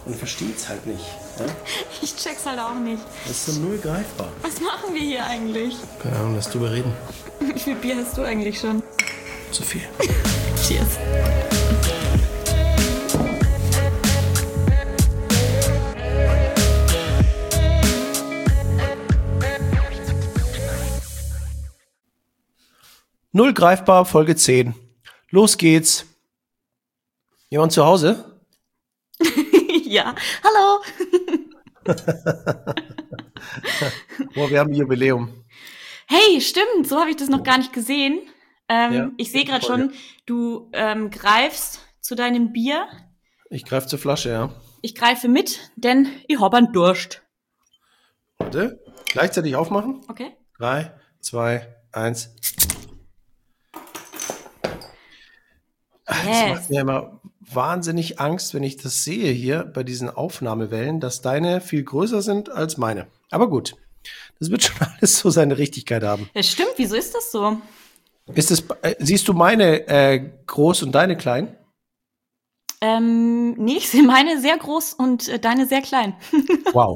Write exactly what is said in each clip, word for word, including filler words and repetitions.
und versteht's halt nicht. Ja? Ich check's halt auch nicht. Das ist so null greifbar. Was machen wir hier eigentlich? Keine Ahnung, lass drüber reden. Wie viel Bier hast du eigentlich schon? Zu viel. Cheers. Null greifbar, Folge zehn. Los geht's. Jemand zu Hause? Ja, hallo. Boah, wir haben ein Jubiläum. Hey, stimmt, so habe ich das noch gar nicht gesehen. Ähm, Ja, ich sehe gerade voll, schon, du ähm, greifst zu deinem Bier. Ich greife zur Flasche, ja. Ich greife mit, denn ich hab einen Durst. Warte. Gleichzeitig aufmachen. Okay. Drei, zwei, eins. Es Yes. macht mir immer wahnsinnig Angst, wenn ich das sehe hier bei diesen Aufnahmewellen, dass deine viel größer sind als meine. Aber gut, das wird schon alles so seine Richtigkeit haben. Das stimmt, wieso ist das so? Ist es, äh, siehst du meine äh, groß und deine klein? Ähm, nee, ich sehe meine sehr groß und äh, deine sehr klein. Wow.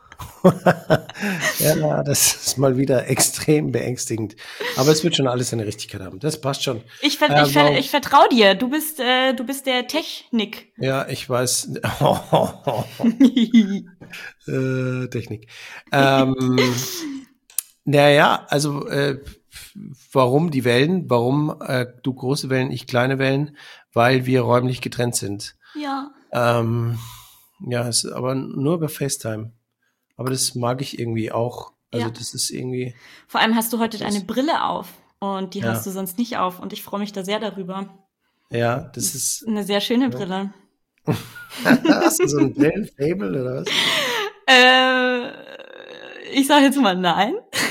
Ja, das ist mal wieder extrem beängstigend. Aber es wird schon alles seine Richtigkeit haben. Das passt schon. Ich, ver Äh, ich, ver warum- ich vertraue dir. Du bist, äh, du bist der Technik. Ja, ich weiß. äh, Technik. Ähm, naja, also äh, warum die Wellen? Warum äh, du große Wellen, ich kleine Wellen? Weil wir räumlich getrennt sind. Ja. Ähm, ja, es ist aber nur über FaceTime. Aber das mag ich irgendwie auch. Also Ja. das ist irgendwie. Vor allem hast du heute Das- deine Brille auf und die Ja. hast du sonst nicht auf und ich freue mich da sehr darüber. Ja, das ist. Eine sehr schöne Brille. Hast du so ein Brillenfable oder was? Äh, ich sage jetzt mal nein.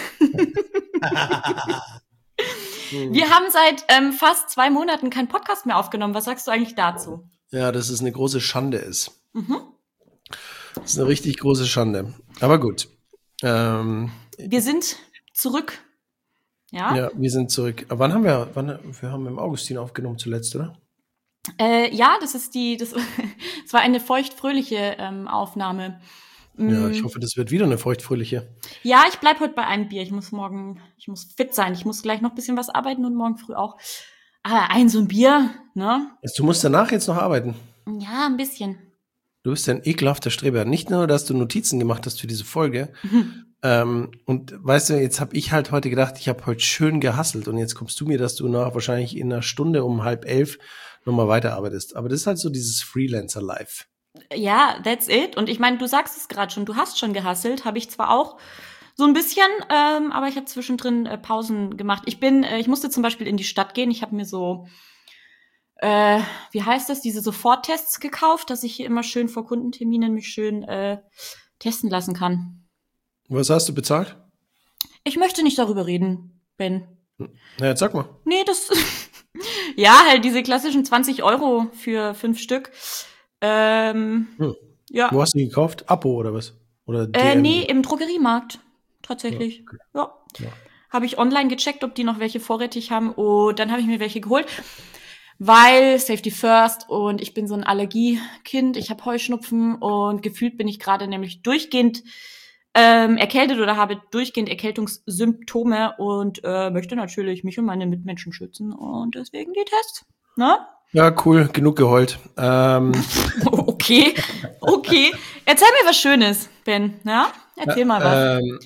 Wir haben seit ähm, fast zwei Monaten keinen Podcast mehr aufgenommen. Was sagst du eigentlich dazu? Ja, dass es eine große Schande ist. Mhm. Das ist eine richtig große Schande. Aber gut. Ähm, Wir sind zurück. Ja? ja, wir sind zurück. Aber wann haben wir, wann, wir haben im Augustin aufgenommen zuletzt, oder? Äh, ja, das ist die, das, das war eine feuchtfröhliche ähm, Aufnahme. Ja, ich hoffe, das wird wieder eine feuchtfröhliche. Ja, ich bleib heute bei einem Bier. Ich muss morgen, ich muss fit sein. Ich muss gleich noch ein bisschen was arbeiten und morgen früh auch. Aber ein so ein Bier, ne? Also, du musst danach jetzt noch arbeiten. Ja, ein bisschen. Du bist ein ekelhafter Streber. Nicht nur, dass du Notizen gemacht hast für diese Folge. Ähm, und weißt du, jetzt habe ich halt heute gedacht, ich habe heute schön gehasselt. Und jetzt kommst du mir, dass du nach wahrscheinlich in einer Stunde um halb elf nochmal weiterarbeitest. Aber das ist halt so dieses Freelancer-Life. Ja, that's it. Und ich meine, du sagst es gerade schon, du hast schon gehasselt, habe ich zwar auch so ein bisschen, ähm, aber ich habe zwischendrin äh, Pausen gemacht. Ich bin, äh, ich musste zum Beispiel in die Stadt gehen. Ich habe mir so, äh, wie heißt das, diese Soforttests gekauft, dass ich hier immer schön vor Kundenterminen mich schön äh, testen lassen kann. Was hast du bezahlt? Ich möchte nicht darüber reden, Ben. Na, jetzt sag mal. Nee, das, ja, halt diese klassischen zwanzig Euro für fünf Stück. Ähm, Hm. ja. Wo hast du die gekauft? Abo oder was? Oder D Äh, M? nee, im Drogeriemarkt. Tatsächlich. Ja, okay. Ja. Ja. Habe ich online gecheckt, ob die noch welche vorrätig haben. Und dann habe ich mir welche geholt. Weil Safety First und ich bin so ein Allergiekind. Ich habe Heuschnupfen und gefühlt bin ich gerade nämlich durchgehend ähm, erkältet oder habe durchgehend Erkältungssymptome und äh, möchte natürlich mich und meine Mitmenschen schützen. Und deswegen die Tests. Ne? Ja, cool. Genug geheult. Ähm, Okay, okay. Erzähl mir was Schönes, Ben. Ja? Erzähl mal was. ähm,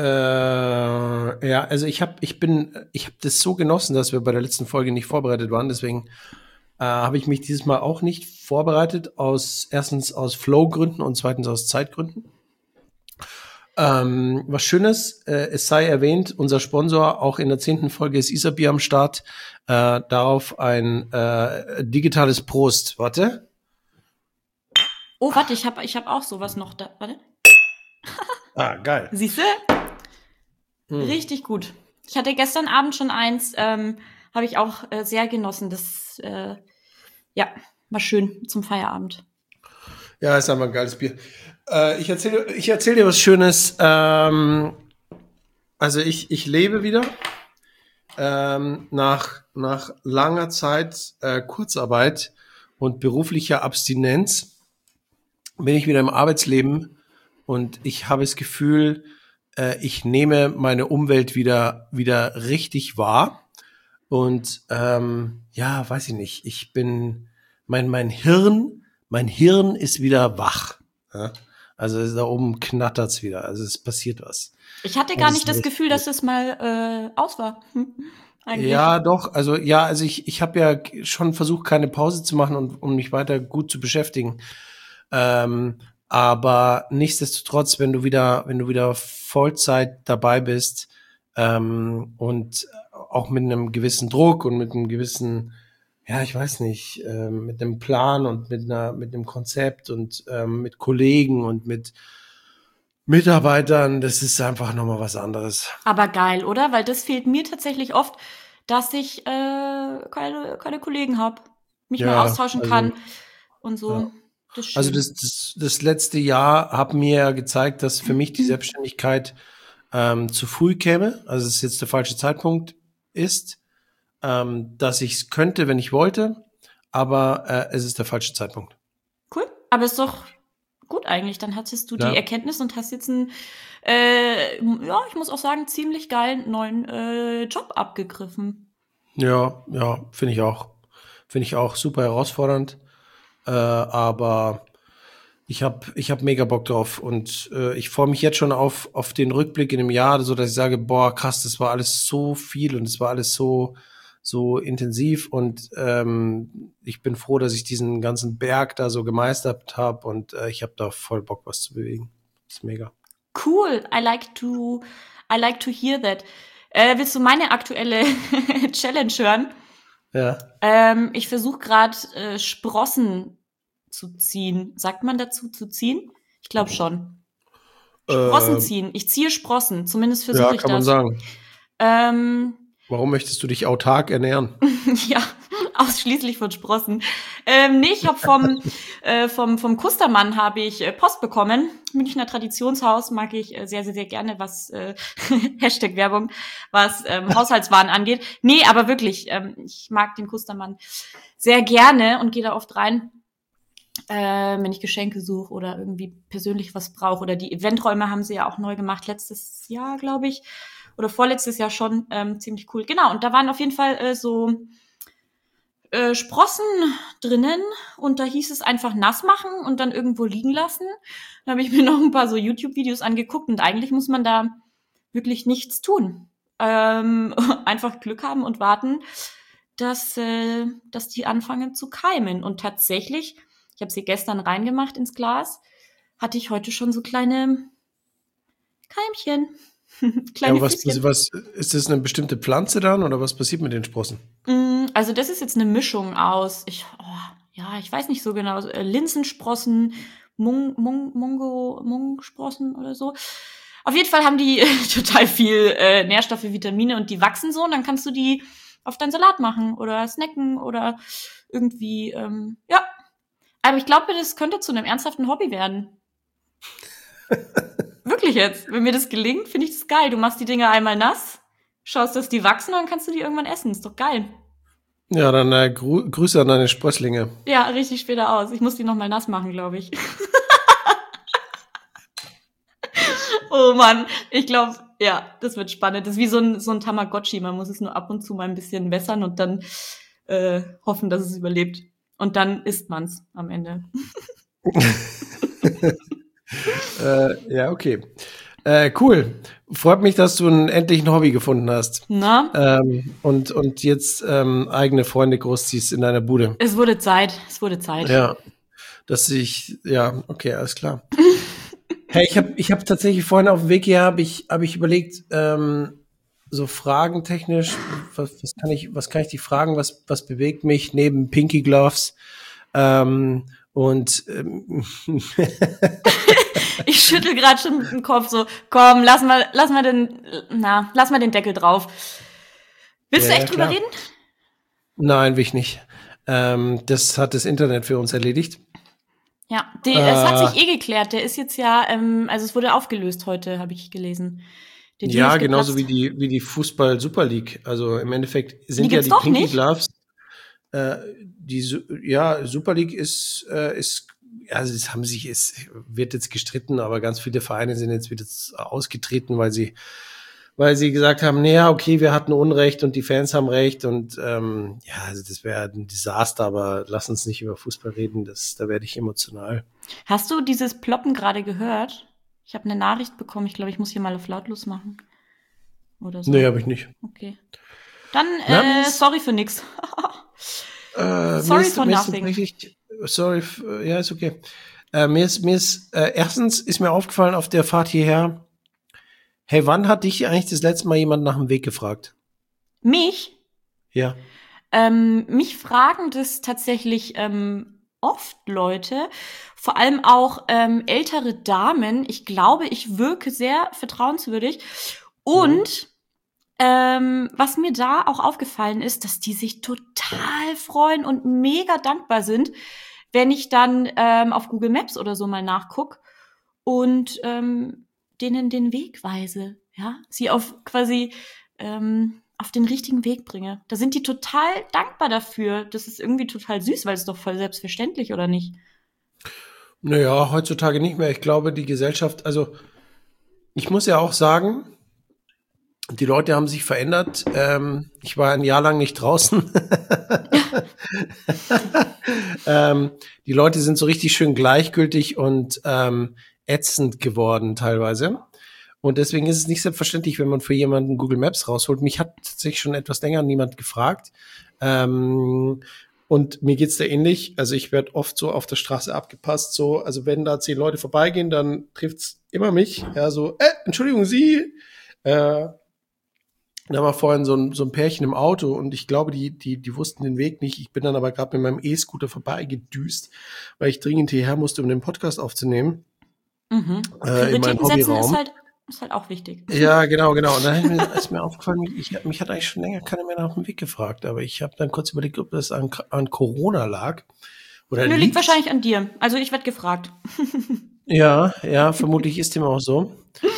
äh, ja, also ich habe, ich bin, ich habe das so genossen, dass wir bei der letzten Folge nicht vorbereitet waren. Deswegen äh, habe ich mich dieses Mal auch nicht vorbereitet. Aus erstens aus Flow-Gründen und zweitens aus Zeitgründen. Ähm, was Schönes, äh, es sei erwähnt, unser Sponsor, auch in der zehnten Folge ist Isabier am Start. Äh, darauf ein äh, digitales Prost. Warte. Oh, warte, ich habe ich hab auch sowas noch da. Warte. Ah, geil. Siehst du? Hm. Richtig gut. Ich hatte gestern Abend schon eins, ähm, habe ich auch äh, sehr genossen. Das, äh, ja, war schön zum Feierabend. Ja, ist einfach ein geiles Bier. Äh, ich erzähle ich erzähl dir was Schönes. Ähm, also ich, ich lebe wieder ähm, nach, nach langer Zeit äh, Kurzarbeit und beruflicher Abstinenz. bin ich wieder im Arbeitsleben und ich habe das Gefühl, äh, ich nehme meine Umwelt wieder, wieder richtig wahr. Und ähm, ja, weiß ich nicht, ich bin, mein, mein Hirn, mein Hirn ist wieder wach. Ja? Also da oben knattert's wieder, also es passiert was. Ich hatte Und gar das nicht ist das richtig Gefühl, gut. dass es mal äh, aus war. Hm, eigentlich. Ja, doch, also ja, also ich, ich habe ja schon versucht, keine Pause zu machen und um mich weiter gut zu beschäftigen. Ähm, aber nichtsdestotrotz, wenn du wieder, wenn du wieder Vollzeit dabei bist, ähm, und auch mit einem gewissen Druck und mit einem gewissen, ja, ich weiß nicht, ähm, mit einem Plan und mit einer, mit einem Konzept und ähm, mit Kollegen und mit Mitarbeitern, das ist einfach nochmal was anderes. Aber geil, oder? Weil das fehlt mir tatsächlich oft, dass ich äh, keine, keine Kollegen habe, mich mal Ja, austauschen also, kann und ja. so. Das ist Also schön. das, das, das letzte Jahr hat mir ja gezeigt, dass für mich die Selbstständigkeit ähm, zu früh käme, also es jetzt der falsche Zeitpunkt ist, ähm, dass ich es könnte, wenn ich wollte, aber äh, es ist der falsche Zeitpunkt. Cool. Aber ist doch gut eigentlich. Dann hattest du die Ja, Erkenntnis und hast jetzt einen, äh, ja, ich muss auch sagen, ziemlich geilen neuen äh, Job abgegriffen. ja, ja, finde ich auch. Finde ich auch super herausfordernd, äh, aber ich habe ich hab mega Bock drauf und äh, ich freue mich jetzt schon auf, auf den Rückblick in dem Jahr, so dass ich sage, boah, krass, das war alles so viel und es war alles so, so intensiv und ähm, ich bin froh, dass ich diesen ganzen Berg da so gemeistert habe und äh, ich habe da voll Bock, was zu bewegen. Das ist mega. Cool. I like to, I like to hear that. Äh, willst du meine aktuelle Challenge hören? Ja. Ähm, ich versuche gerade äh, Sprossen zu ziehen. Sagt man dazu zu ziehen? Ich glaube schon. Sprossen Äh, ziehen. Ich ziehe Sprossen. Zumindest ja, versuche ich kann man das. sagen. Ähm, Warum möchtest du dich autark ernähren? ja, ausschließlich von Sprossen. Ähm, nee, ich habe vom, äh, vom, vom Kustermann habe ich äh, Post bekommen. Münchner Traditionshaus mag ich äh, sehr, sehr, sehr gerne, was äh, Hashtag Werbung, was ähm, Haushaltswaren angeht. Nee, aber wirklich, ähm, ich mag den Kustermann sehr gerne und gehe da oft rein, äh, wenn ich Geschenke suche oder irgendwie persönlich was brauche. Oder die Eventräume haben sie ja auch neu gemacht, letztes Jahr, glaube ich. Oder vorletztes Jahr schon, ähm, ziemlich cool. Genau, und da waren auf jeden Fall äh, so äh, Sprossen drinnen und da hieß es einfach nass machen und dann irgendwo liegen lassen. Da habe ich mir noch ein paar so YouTube-Videos angeguckt und eigentlich muss man da wirklich nichts tun. Ähm, einfach Glück haben und warten, dass, äh, dass die anfangen zu keimen. Und tatsächlich, ich habe sie gestern reingemacht ins Glas, hatte ich heute schon so kleine Keimchen, Ja, kleine aber was, Füßchen. was, ist das eine bestimmte Pflanze dann oder was passiert mit den Sprossen? Mm, Also das ist jetzt eine Mischung aus, ich, oh, ja, ich weiß nicht so genau, so, äh, Linsensprossen, Mung, Mung, Mungo, Mungsprossen oder so. Auf jeden Fall haben die total viel äh, Nährstoffe, Vitamine und die wachsen so und dann kannst du die auf deinen Salat machen oder snacken oder irgendwie, ähm, ja. Aber ich glaube, das könnte zu einem ernsthaften Hobby werden. Wirklich jetzt. Wenn mir das gelingt, finde ich das geil. Du machst die Dinger einmal nass, schaust, dass die wachsen und dann kannst du die irgendwann essen. Ist doch geil. Ja, dann äh, Gru Grüße an deine Sprösslinge. Ja, richtig später aus. Ich muss die noch mal nass machen, glaube ich. Oh Mann, ich glaube, ja, das wird spannend. Das ist wie so ein, so ein Tamagotchi. Man muss es nur ab und zu mal ein bisschen wässern und dann äh, hoffen, dass es überlebt. Und dann isst man's am Ende. Äh, ja, okay. Äh, cool. Freut mich, dass du ein, endlich ein Hobby gefunden hast. Na, Ähm, und, und jetzt ähm, eigene Freunde großziehst in deiner Bude. es wurde Zeit. Es wurde Zeit. Ja, dass ich, ja, okay, alles klar. Hey, ich habe ich hab tatsächlich vorhin auf dem Weg hier, habe ich, hab ich überlegt, ähm, so fragentechnisch, was, was kann ich, was kann ich die fragen, was, was bewegt mich neben Pinky Gloves? Ähm, und ähm, Ich schüttel gerade schon mit dem Kopf so, komm, lass mal, lass mal den, na, lass mal den Deckel drauf. Willst ja, du ja, echt drüber klar. reden? Nein, will ich nicht. Ähm, das hat das Internet für uns erledigt. Ja, die, es hat Äh, sich eh geklärt. Der ist jetzt ja, ähm, also es wurde aufgelöst heute, habe ich gelesen. Der Deal ja, ist genauso geplatzt. wie die, wie die Fußball Super League. Also im Endeffekt Die sind ja gibt's die doch Pinky nicht. Gloves, äh, die, Su- ja, Super League ist, äh, ist also es haben sich, es wird jetzt gestritten, aber ganz viele Vereine sind jetzt wieder ausgetreten, weil sie, weil sie gesagt haben, naja, okay, wir hatten Unrecht und die Fans haben Recht und ähm, ja, also das wäre ein Desaster, aber lass uns nicht über Fußball reden, das, da werde ich emotional. Hast du dieses Ploppen gerade gehört? Ich habe eine Nachricht bekommen, ich glaube, ich muss hier mal auf lautlos machen. Oder so. Nee, habe ich nicht. Okay. Dann, Na, äh, ist, sorry für nix. äh, Sorry ist, for nothing. Richtig, sorry, ja, ist okay. Äh, mir ist, mir ist, äh, erstens ist mir aufgefallen auf der Fahrt hierher, hey, wann hat dich eigentlich das letzte Mal jemand nach dem Weg gefragt? Mich? Ja. Ähm, mich fragen das tatsächlich ähm, oft Leute, vor allem auch ähm, ältere Damen. Ich glaube, ich wirke sehr vertrauenswürdig. Und ähm, was mir da auch aufgefallen ist, dass die sich total freuen und mega dankbar sind, wenn ich dann ähm, auf Google Maps oder so mal nachguck und ähm, denen den Weg weise, ja, sie auf quasi ähm, auf den richtigen Weg bringe. Da sind die total dankbar dafür. Das ist irgendwie total süß, weil es ist doch voll selbstverständlich, oder nicht? Naja, heutzutage nicht mehr. Ich glaube, die Gesellschaft, also ich muss ja auch sagen, die Leute haben sich verändert. Ähm, ich war ein Jahr lang nicht draußen. ähm, die Leute sind so richtig schön gleichgültig und ähm, ätzend geworden teilweise. Und deswegen ist es nicht selbstverständlich, wenn man für jemanden Google Maps rausholt. Mich hat tatsächlich schon etwas länger niemand gefragt. Ähm, und mir geht's da ähnlich. Also ich werde oft so auf der Straße abgepasst. So, also wenn da zehn Leute vorbeigehen, dann trifft's immer mich. Ja, so, äh, Entschuldigung, Sie. Äh, da war vorhin so ein, so ein Pärchen im Auto und ich glaube, die, die, die wussten den Weg nicht. Ich bin dann aber gerade mit meinem E-Scooter vorbeigedüst, weil ich dringend hierher musste, um den Podcast aufzunehmen. Mhm. Äh, in meinen Prioritäten setzen ist Hobbyraum. halt, ist halt auch wichtig. Ja, genau, genau. Und dann ist mir, ist mir aufgefallen, ich, mich hat eigentlich schon länger keiner mehr nach dem Weg gefragt, aber ich habe dann kurz überlegt, ob das an, an Corona lag oder Nö, liegt liegt. wahrscheinlich an dir. Also ich werde gefragt. Ja, ja, vermutlich ist dem auch so.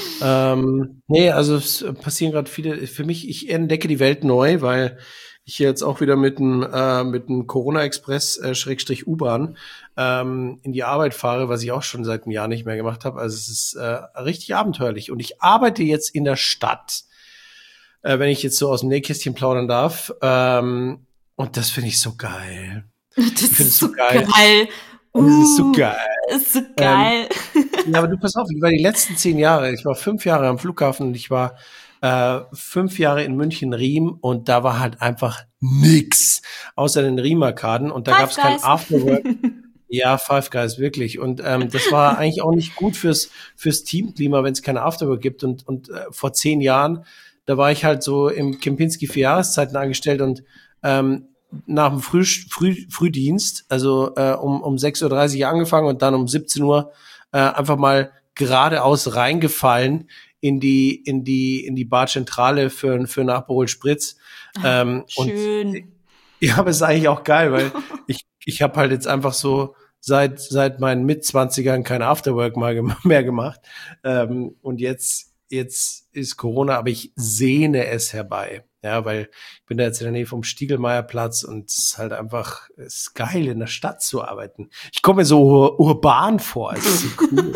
Ähm, nee, also es passieren gerade viele, für mich, ich entdecke die Welt neu, weil ich jetzt auch wieder mit dem äh, mit dem Corona-Express äh, Schrägstrich U-Bahn ähm, in die Arbeit fahre, was ich auch schon seit einem Jahr nicht mehr gemacht habe. Also es ist äh, richtig abenteuerlich. Und ich arbeite jetzt in der Stadt, äh, wenn ich jetzt so aus dem Nähkästchen plaudern darf. Ähm, und das finde ich so geil. Das Ich finde es ist so so geil. geil. Das ist so Uh, geil. ist so Ähm, geil. Ja, aber du pass auf, ich war die letzten zehn Jahre, ich war fünf Jahre am Flughafen und ich war äh, fünf Jahre in München-Riem und da war halt einfach nix, außer den Riem-Arkaden und da Five gab's kein Guys. Afterwork. Ja, Five Guys, wirklich. Und ähm, das war eigentlich auch nicht gut fürs fürs Teamklima, wenn es keine Afterwork gibt. Und und äh, vor zehn Jahren, da war ich halt so im Kempinski für Jahreszeiten angestellt und ähm, nach dem Früh, Früh, Frühdienst, also äh, um, um sechs Uhr dreißig angefangen und dann um siebzehn Uhr äh, einfach mal geradeaus reingefallen in die in die in die Barzentrale für für einen Aperol Spritz. Ähm, und Schön. ja, aber ist eigentlich auch geil, weil ich ich habe halt jetzt einfach so seit seit meinen Mitzwanzigern kein Afterwork mal gem- mehr gemacht. Ähm, und jetzt jetzt ist Corona, aber ich sehne es herbei. Ja, weil ich bin da jetzt in der Nähe vom Stiegelmeierplatz und es ist halt einfach, es ist geil, in der Stadt zu arbeiten. Ich komme mir so ur urban vor, es ist so cool.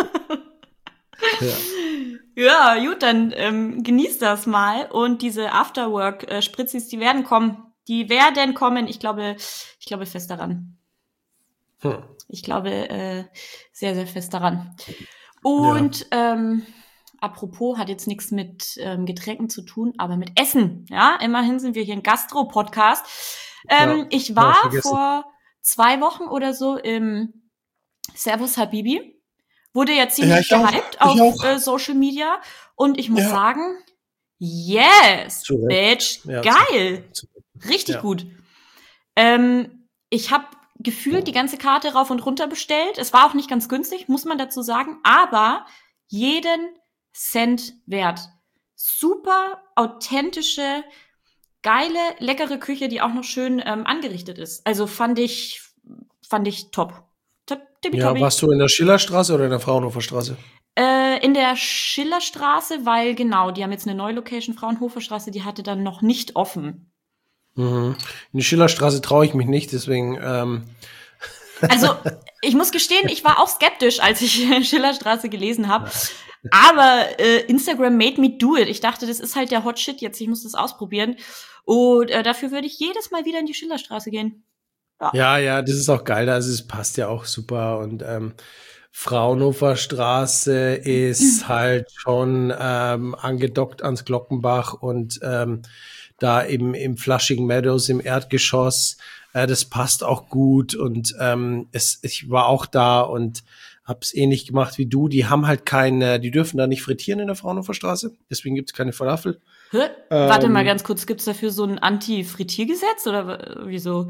Ja. Ja, gut, dann ähm, genießt das mal. Und diese Afterwork-Spritzis, die werden kommen. Die werden kommen. Ich glaube, ich glaube fest daran. Hm. Ich glaube äh, sehr, sehr fest daran. Ja. Und ähm, apropos, hat jetzt nichts mit ähm, Getränken zu tun, aber mit Essen. Ja, immerhin sind wir hier ein Gastro-Podcast. Ähm, Ja, ich hab war ich vergessen. vor zwei Wochen oder so im Servus Habibi. Wurde ja ziemlich Ja, ich auch. gehypt Ich auf auch. äh, Social Media. Und ich muss Ja. sagen, yes, Zu Recht. Bitch, Ja, geil. zu- zu- Richtig ja. gut. Ähm, ich habe gefühlt die ganze Karte rauf und runter bestellt. Es war auch nicht ganz günstig, muss man dazu sagen, aber jeden Cent wert. Super authentische, geile, leckere Küche, die auch noch schön ähm, angerichtet ist. Also fand ich, fand ich top. Top, Ja, tippitoppi. warst du in der Schillerstraße oder in der Fraunhofer Straße? Äh, in der Schillerstraße, weil genau, die haben jetzt eine neue Location, Fraunhofer Straße, die hatte dann noch nicht offen. Mhm. In die Schillerstraße traue ich mich nicht, deswegen ähm, Also, ich muss gestehen, ich war auch skeptisch, als ich Schillerstraße gelesen habe. Aber äh, Instagram made me do it. Ich dachte, das ist halt der Hot Shit jetzt. Ich muss das ausprobieren. Und äh, dafür würde ich jedes Mal wieder in die Schillerstraße gehen. Ja, Ja, ja, das ist auch geil. Also es passt ja auch super. Und ähm, Fraunhofer Straße ist halt schon ähm, angedockt ans Glockenbach und ähm, da im, im Flushing Meadows im Erdgeschoss. Äh, das passt auch gut. Und ähm, es, ich war auch da und hab's ähnlich gemacht wie du. Die haben halt keine, die dürfen da nicht frittieren in der Fraunhofer Straße. Deswegen gibt's keine Falafel. Hä? Warte mal Ähm, ganz kurz, gibt's dafür so ein Anti-Frittiergesetz oder w- wieso?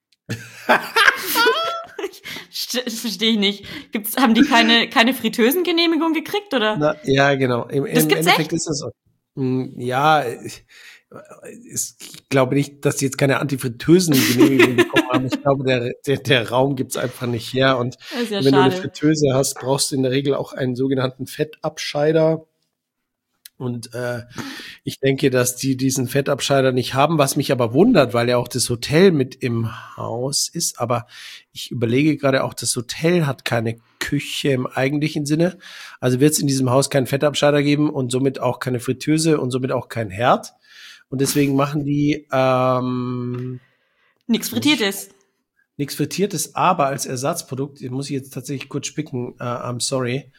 St- Das verstehe ich nicht. Gibt's, haben die keine, keine Fritteusengenehmigung gekriegt, oder? Na, ja, genau. Im, Das im gibt's Endeffekt echt? ist es so. Mm, Ja, ich, ich glaube nicht, dass die jetzt keine Antifritteusen-Genehmigung bekommen haben. Ich glaube, der, der, der Raum gibt's einfach nicht her. Und Das ist ja wenn du eine schade. Fritteuse hast, brauchst du in der Regel auch einen sogenannten Fettabscheider. Und äh, ich denke, dass die diesen Fettabscheider nicht haben, was mich aber wundert, weil ja auch das Hotel mit im Haus ist. Aber ich überlege gerade auch, das Hotel hat keine Küche im eigentlichen Sinne. Also wird es in diesem Haus keinen Fettabscheider geben und somit auch keine Fritteuse und somit auch kein Herd. Und deswegen machen die ähm, Nichts muss ich Frittiertes. nichts Frittiertes, aber als Ersatzprodukt, muss ich jetzt tatsächlich kurz spicken, äh, I'm sorry,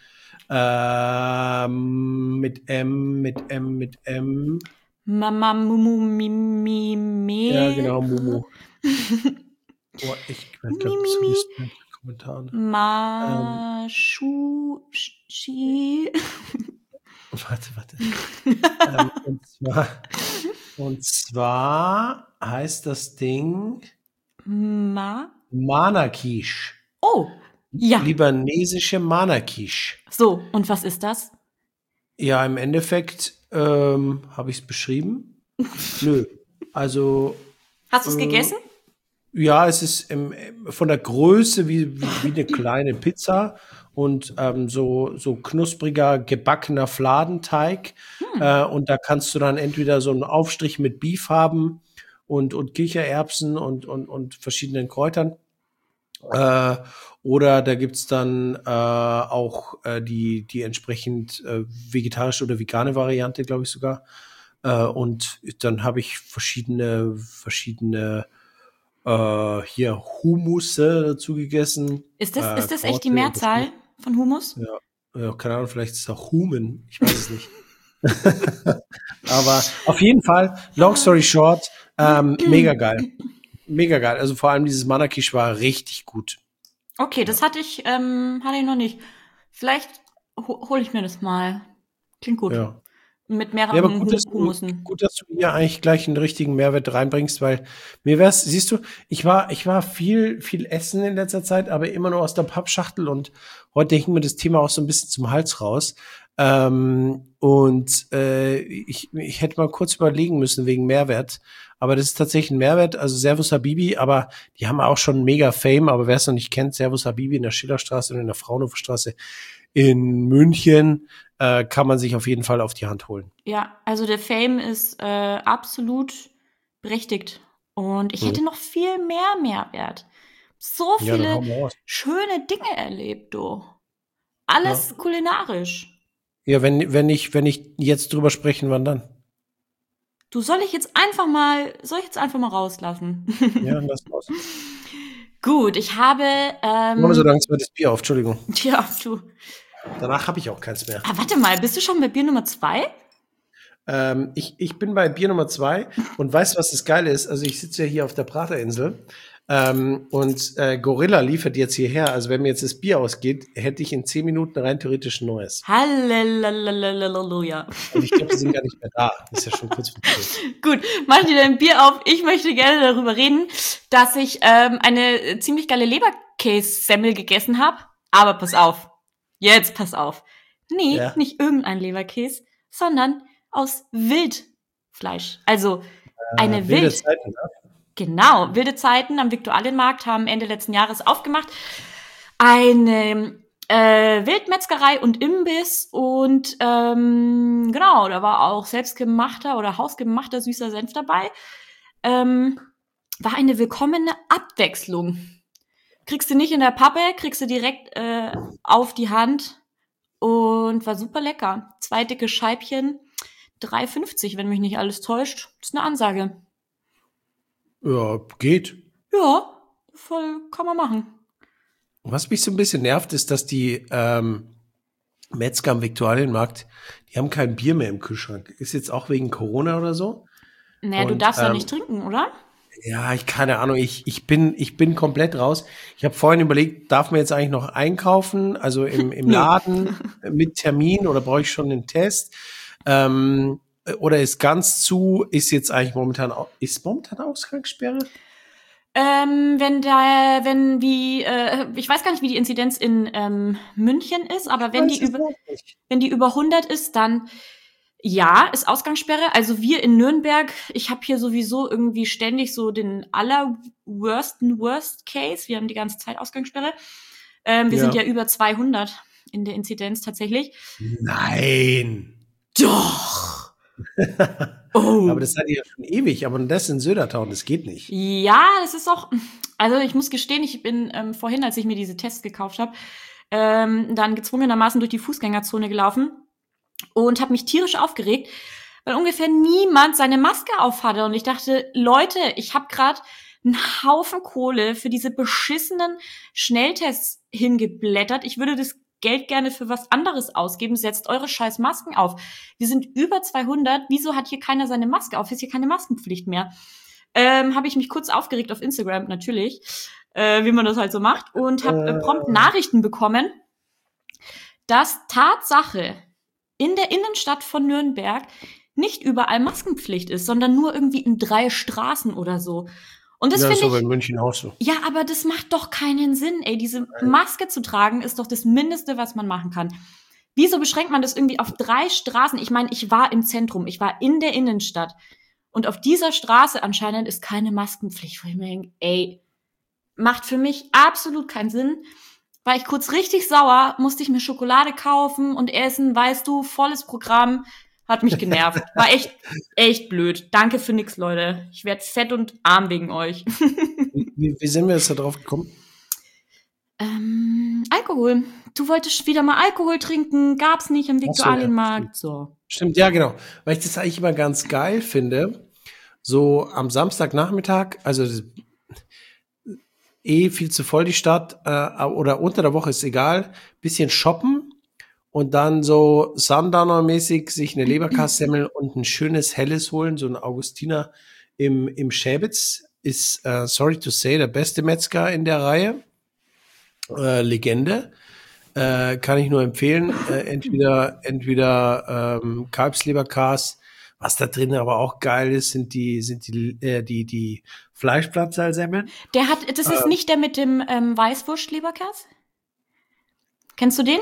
ähm, mit M, mit M, mit M. Mama Mumu Mimi Ja, Me. genau, Mumu. Oh, ich Mi glaube, Mi das Mi. liest man in den Kommentaren. Ähm, Ma Shu Shi. warte, warte. ähm, und zwar, und zwar heißt das Ding Ma. Manakish. Oh, ja. Libanesische Manakish. So, und was ist das? Ja, im Endeffekt ähm, habe ich es beschrieben. Nö. Also, Hast du es äh, gegessen? ja, es ist im, von der Größe wie, wie, wie eine kleine Pizza und ähm, so, so knuspriger, gebackener Fladenteig. Hm. Äh, und da kannst du dann entweder so einen Aufstrich mit Beef haben und, und Kichererbsen und, und, und verschiedenen Kräutern. Äh, oder da gibt's dann äh, auch äh, die, die entsprechend äh, vegetarische oder vegane Variante, glaube ich sogar. Äh, und dann habe ich verschiedene, verschiedene äh, hier Humusse dazu gegessen. Ist das, Äh, ist das echt die Karotte und das Mehrzahl von Hummus? ja, ja, keine Ahnung, vielleicht ist es auch Humen, ich weiß es nicht. Aber auf jeden Fall, long story short, ähm, mega geil. Mega geil. Also vor allem dieses Manakish war richtig gut. Okay, das Ja. hatte ich, ähm, hatte ich noch nicht. Vielleicht ho hole ich mir das mal. Klingt gut. Ja. Mit Ja, aber mehreren gut, hum dass du, Humussen. gut, dass du hier eigentlich gleich einen richtigen Mehrwert reinbringst, weil mir wär's, siehst du, ich war, ich war viel, viel essen in letzter Zeit, aber immer nur aus der Pappschachtel und heute hing mir das Thema auch so ein bisschen zum Hals raus. Ähm, und äh, ich, ich hätte mal kurz überlegen müssen wegen Mehrwert, aber das ist tatsächlich ein Mehrwert, also Servus Habibi, aber die haben auch schon mega Fame, aber wer es noch nicht kennt, Servus Habibi in der Schillerstraße und in der Fraunhoferstraße in München, äh, kann man sich auf jeden Fall auf die Hand holen. Ja, also der Fame ist äh, absolut berechtigt. Und ich Hm. hätte noch viel mehr Mehrwert. So Ja, dann viele hauen wir raus. schöne Dinge erlebt, du. Ja. Alles kulinarisch. Ja, wenn, wenn ich, wenn ich jetzt drüber sprechen, wann dann? Du, soll ich jetzt einfach mal, soll ich jetzt einfach mal rauslassen? Ja, lass raus. Gut, ich habe, Machen wir so ähm, langsam das Bier auf, Entschuldigung. tja, du. Danach habe ich auch keins mehr. Ah, warte mal, bist du schon bei Bier Nummer zwei? Ähm, ich, ich bin bei Bier Nummer zwei und weißt, was das Geile ist? Also ich sitze ja hier auf der Praterinsel ähm, und äh, Gorilla liefert jetzt hierher. Also wenn mir jetzt das Bier ausgeht, hätte ich in zehn Minuten rein theoretisch ein neues. Halleluja. Und ich glaube, die sind gar nicht mehr da. Ist ja schon kurz vor zwölf. Gut, mach dir dein Bier auf. Ich möchte gerne darüber reden, dass ich ähm, eine ziemlich geile Leberkäse-Semmel gegessen habe. Aber pass auf. Jetzt pass auf. Nee, Ja. nicht irgendein Leberkäse, sondern aus Wildfleisch. Also eine Äh, wilde Wild. Zeiten, ne? Genau, wilde Zeiten am Viktualienmarkt haben Ende letzten Jahres aufgemacht. Eine äh, Wildmetzgerei und Imbiss und ähm, genau, da war auch selbstgemachter oder hausgemachter süßer Senf dabei. Ähm, war eine willkommene Abwechslung. Kriegst du nicht in der Pappe, kriegst du direkt äh, auf die Hand und war super lecker. Zwei dicke Scheibchen, drei fünfzig, wenn mich nicht alles täuscht. Das ist eine Ansage. Ja, geht. Ja, voll kann man machen. Was mich so ein bisschen nervt, ist, dass die ähm, Metzger am Viktualienmarkt, die haben kein Bier mehr im Kühlschrank. Ist jetzt auch wegen Corona oder so? Naja, Und, du darfst ähm, doch nicht trinken, oder? Ja, ich keine Ahnung. Ich, ich bin ich bin komplett raus. Ich habe vorhin überlegt, darf man jetzt eigentlich noch einkaufen, also im, im Nö. Laden mit Termin oder brauche ich schon den Test? Ähm, oder ist ganz zu? Ist jetzt eigentlich momentan au- ist momentan Ausgangssperre? Ähm, wenn da, wenn wie, äh, ich weiß gar nicht, wie die Inzidenz in ähm, München ist, aber wenn die Weiß es über, auch nicht. wenn die über hundert ist, dann ja, ist Ausgangssperre. Also wir in Nürnberg, ich habe hier sowieso irgendwie ständig so den allerworsten Worst Case. Wir haben die ganze Zeit Ausgangssperre. Ähm, wir Ja. sind ja über zweihundert in der Inzidenz tatsächlich. Nein. Doch. Oh. Aber das seid ihr ja schon ewig, aber das in Södertown, das geht nicht. Ja, das ist auch, also ich muss gestehen, ich bin ähm, vorhin, als ich mir diese Tests gekauft habe, ähm, dann gezwungenermaßen durch die Fußgängerzone gelaufen und habe mich tierisch aufgeregt, weil ungefähr niemand seine Maske aufhatte. Und ich dachte, Leute, ich habe gerade einen Haufen Kohle für diese beschissenen Schnelltests hingeblättert. Ich würde das Geld gerne für was anderes ausgeben. Setzt eure scheiß Masken auf. Wir sind über zweihundert. Wieso hat hier keiner seine Maske auf? Ist hier keine Maskenpflicht mehr? Ähm, habe ich mich kurz aufgeregt auf Instagram, natürlich, äh, wie man das halt so macht. Und habe äh, prompt Nachrichten bekommen, dass Tatsache in der Innenstadt von Nürnberg nicht überall Maskenpflicht ist, sondern nur irgendwie in drei Straßen oder so. Und das Ja, finde ist aber ich, in München auch so. ja, aber das macht doch keinen Sinn, ey. Diese Maske zu tragen ist doch das Mindeste, was man machen kann. Wieso beschränkt man das irgendwie auf drei Straßen? Ich meine, ich war im Zentrum, ich war in der Innenstadt. Und auf dieser Straße anscheinend ist keine Maskenpflicht. Wo ich mir denke, ey, macht für mich absolut keinen Sinn. War ich kurz richtig sauer, musste ich mir Schokolade kaufen und essen, weißt du, volles Programm. Hat mich genervt. War echt, echt blöd. Danke für nix, Leute. Ich werd fett und arm wegen euch. Wie, wie sind wir jetzt da drauf gekommen? ähm, Alkohol. Du wolltest wieder mal Alkohol trinken, gab's nicht im Ach so, ja, Viktualienmarkt. So. Stimmt, ja, genau. Weil ich das eigentlich immer ganz geil finde. So am Samstagnachmittag, also das- eh viel zu voll die Stadt, äh, oder unter der Woche ist egal, bisschen shoppen und dann so Sundowner-mäßig sich eine Leberkassemmel und ein schönes Helles holen, so ein Augustiner im, im Schäbitz ist, äh, sorry to say, der beste Metzger in der Reihe. Äh, Legende. Äh, kann ich nur empfehlen. Äh, entweder entweder ähm, Kalbsleberkas, was da drin aber auch geil ist, sind die sind die äh, die die Fleischplatzalsemmeln. Der hat, das ist nicht der mit dem ähm, Weißwurst-Leberkäse? Kennst du den?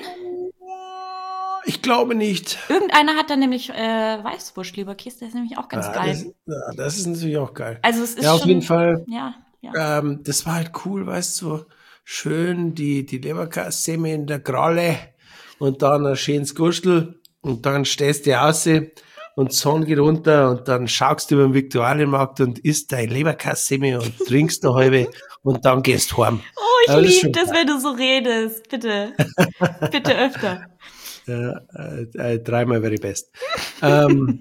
Ich glaube nicht. Irgendeiner hat da nämlich äh, Weißwurst-Leberkäse, der ist nämlich auch ganz Ah, geil. das, ja, das ist natürlich auch geil. Also es ist Ja, auf schon, jeden Fall. Ja, ja. Ähm, das war halt cool, weißt du, schön die die Leberkassemmel in der Kralle und dann ein schönes Gustel und dann stehst du aus und die Sonne geht runter und dann schaust du über den Viktualienmarkt und isst deine Leberkassemmel und trinkst eine halbe und dann gehst du heim. Oh, ich Aber das ist liebe schon das, wenn du so redest. Bitte. Bitte öfter. Ja, äh, äh, dreimal very best. ähm,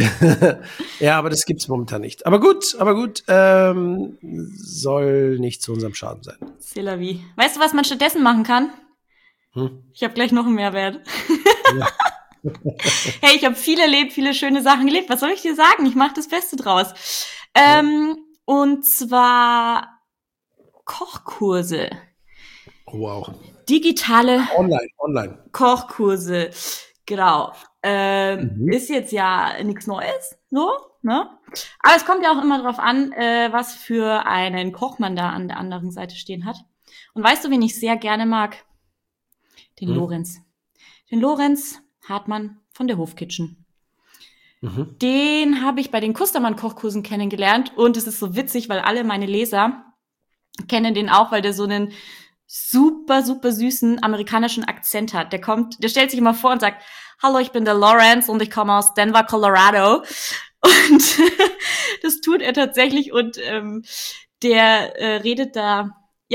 ja, aber das gibt's momentan nicht. Aber gut, aber gut, ähm, soll nicht zu unserem Schaden sein. C'est la vie. Weißt du, was man stattdessen machen kann? Hm? Ich habe gleich noch einen Mehrwert. Ja. Hey, ich habe viel erlebt, viele schöne Sachen gelebt. Was soll ich dir sagen? Ich mache das Beste draus. Ähm, und zwar Kochkurse. Wow. Digitale Online, online. Kochkurse. Genau. Ähm, Mhm. Ist jetzt ja nichts Neues, so, ne? Aber es kommt ja auch immer drauf an, äh, was für einen Koch man da an der anderen Seite stehen hat. Und weißt du, wen ich sehr gerne mag? Den Hm. Lorenz. Den Lorenz Hartmann von der Hofkitchen. Mhm. Den habe ich bei den Kustermann-Kochkursen kennengelernt und es ist so witzig, weil alle meine Leser kennen den auch, weil der so einen super, super süßen amerikanischen Akzent hat. Der kommt, der stellt sich immer vor und sagt, hallo, ich bin der Lorenz und ich komme aus Denver, Colorado. Und das tut er tatsächlich und ähm, der äh, redet da, ja,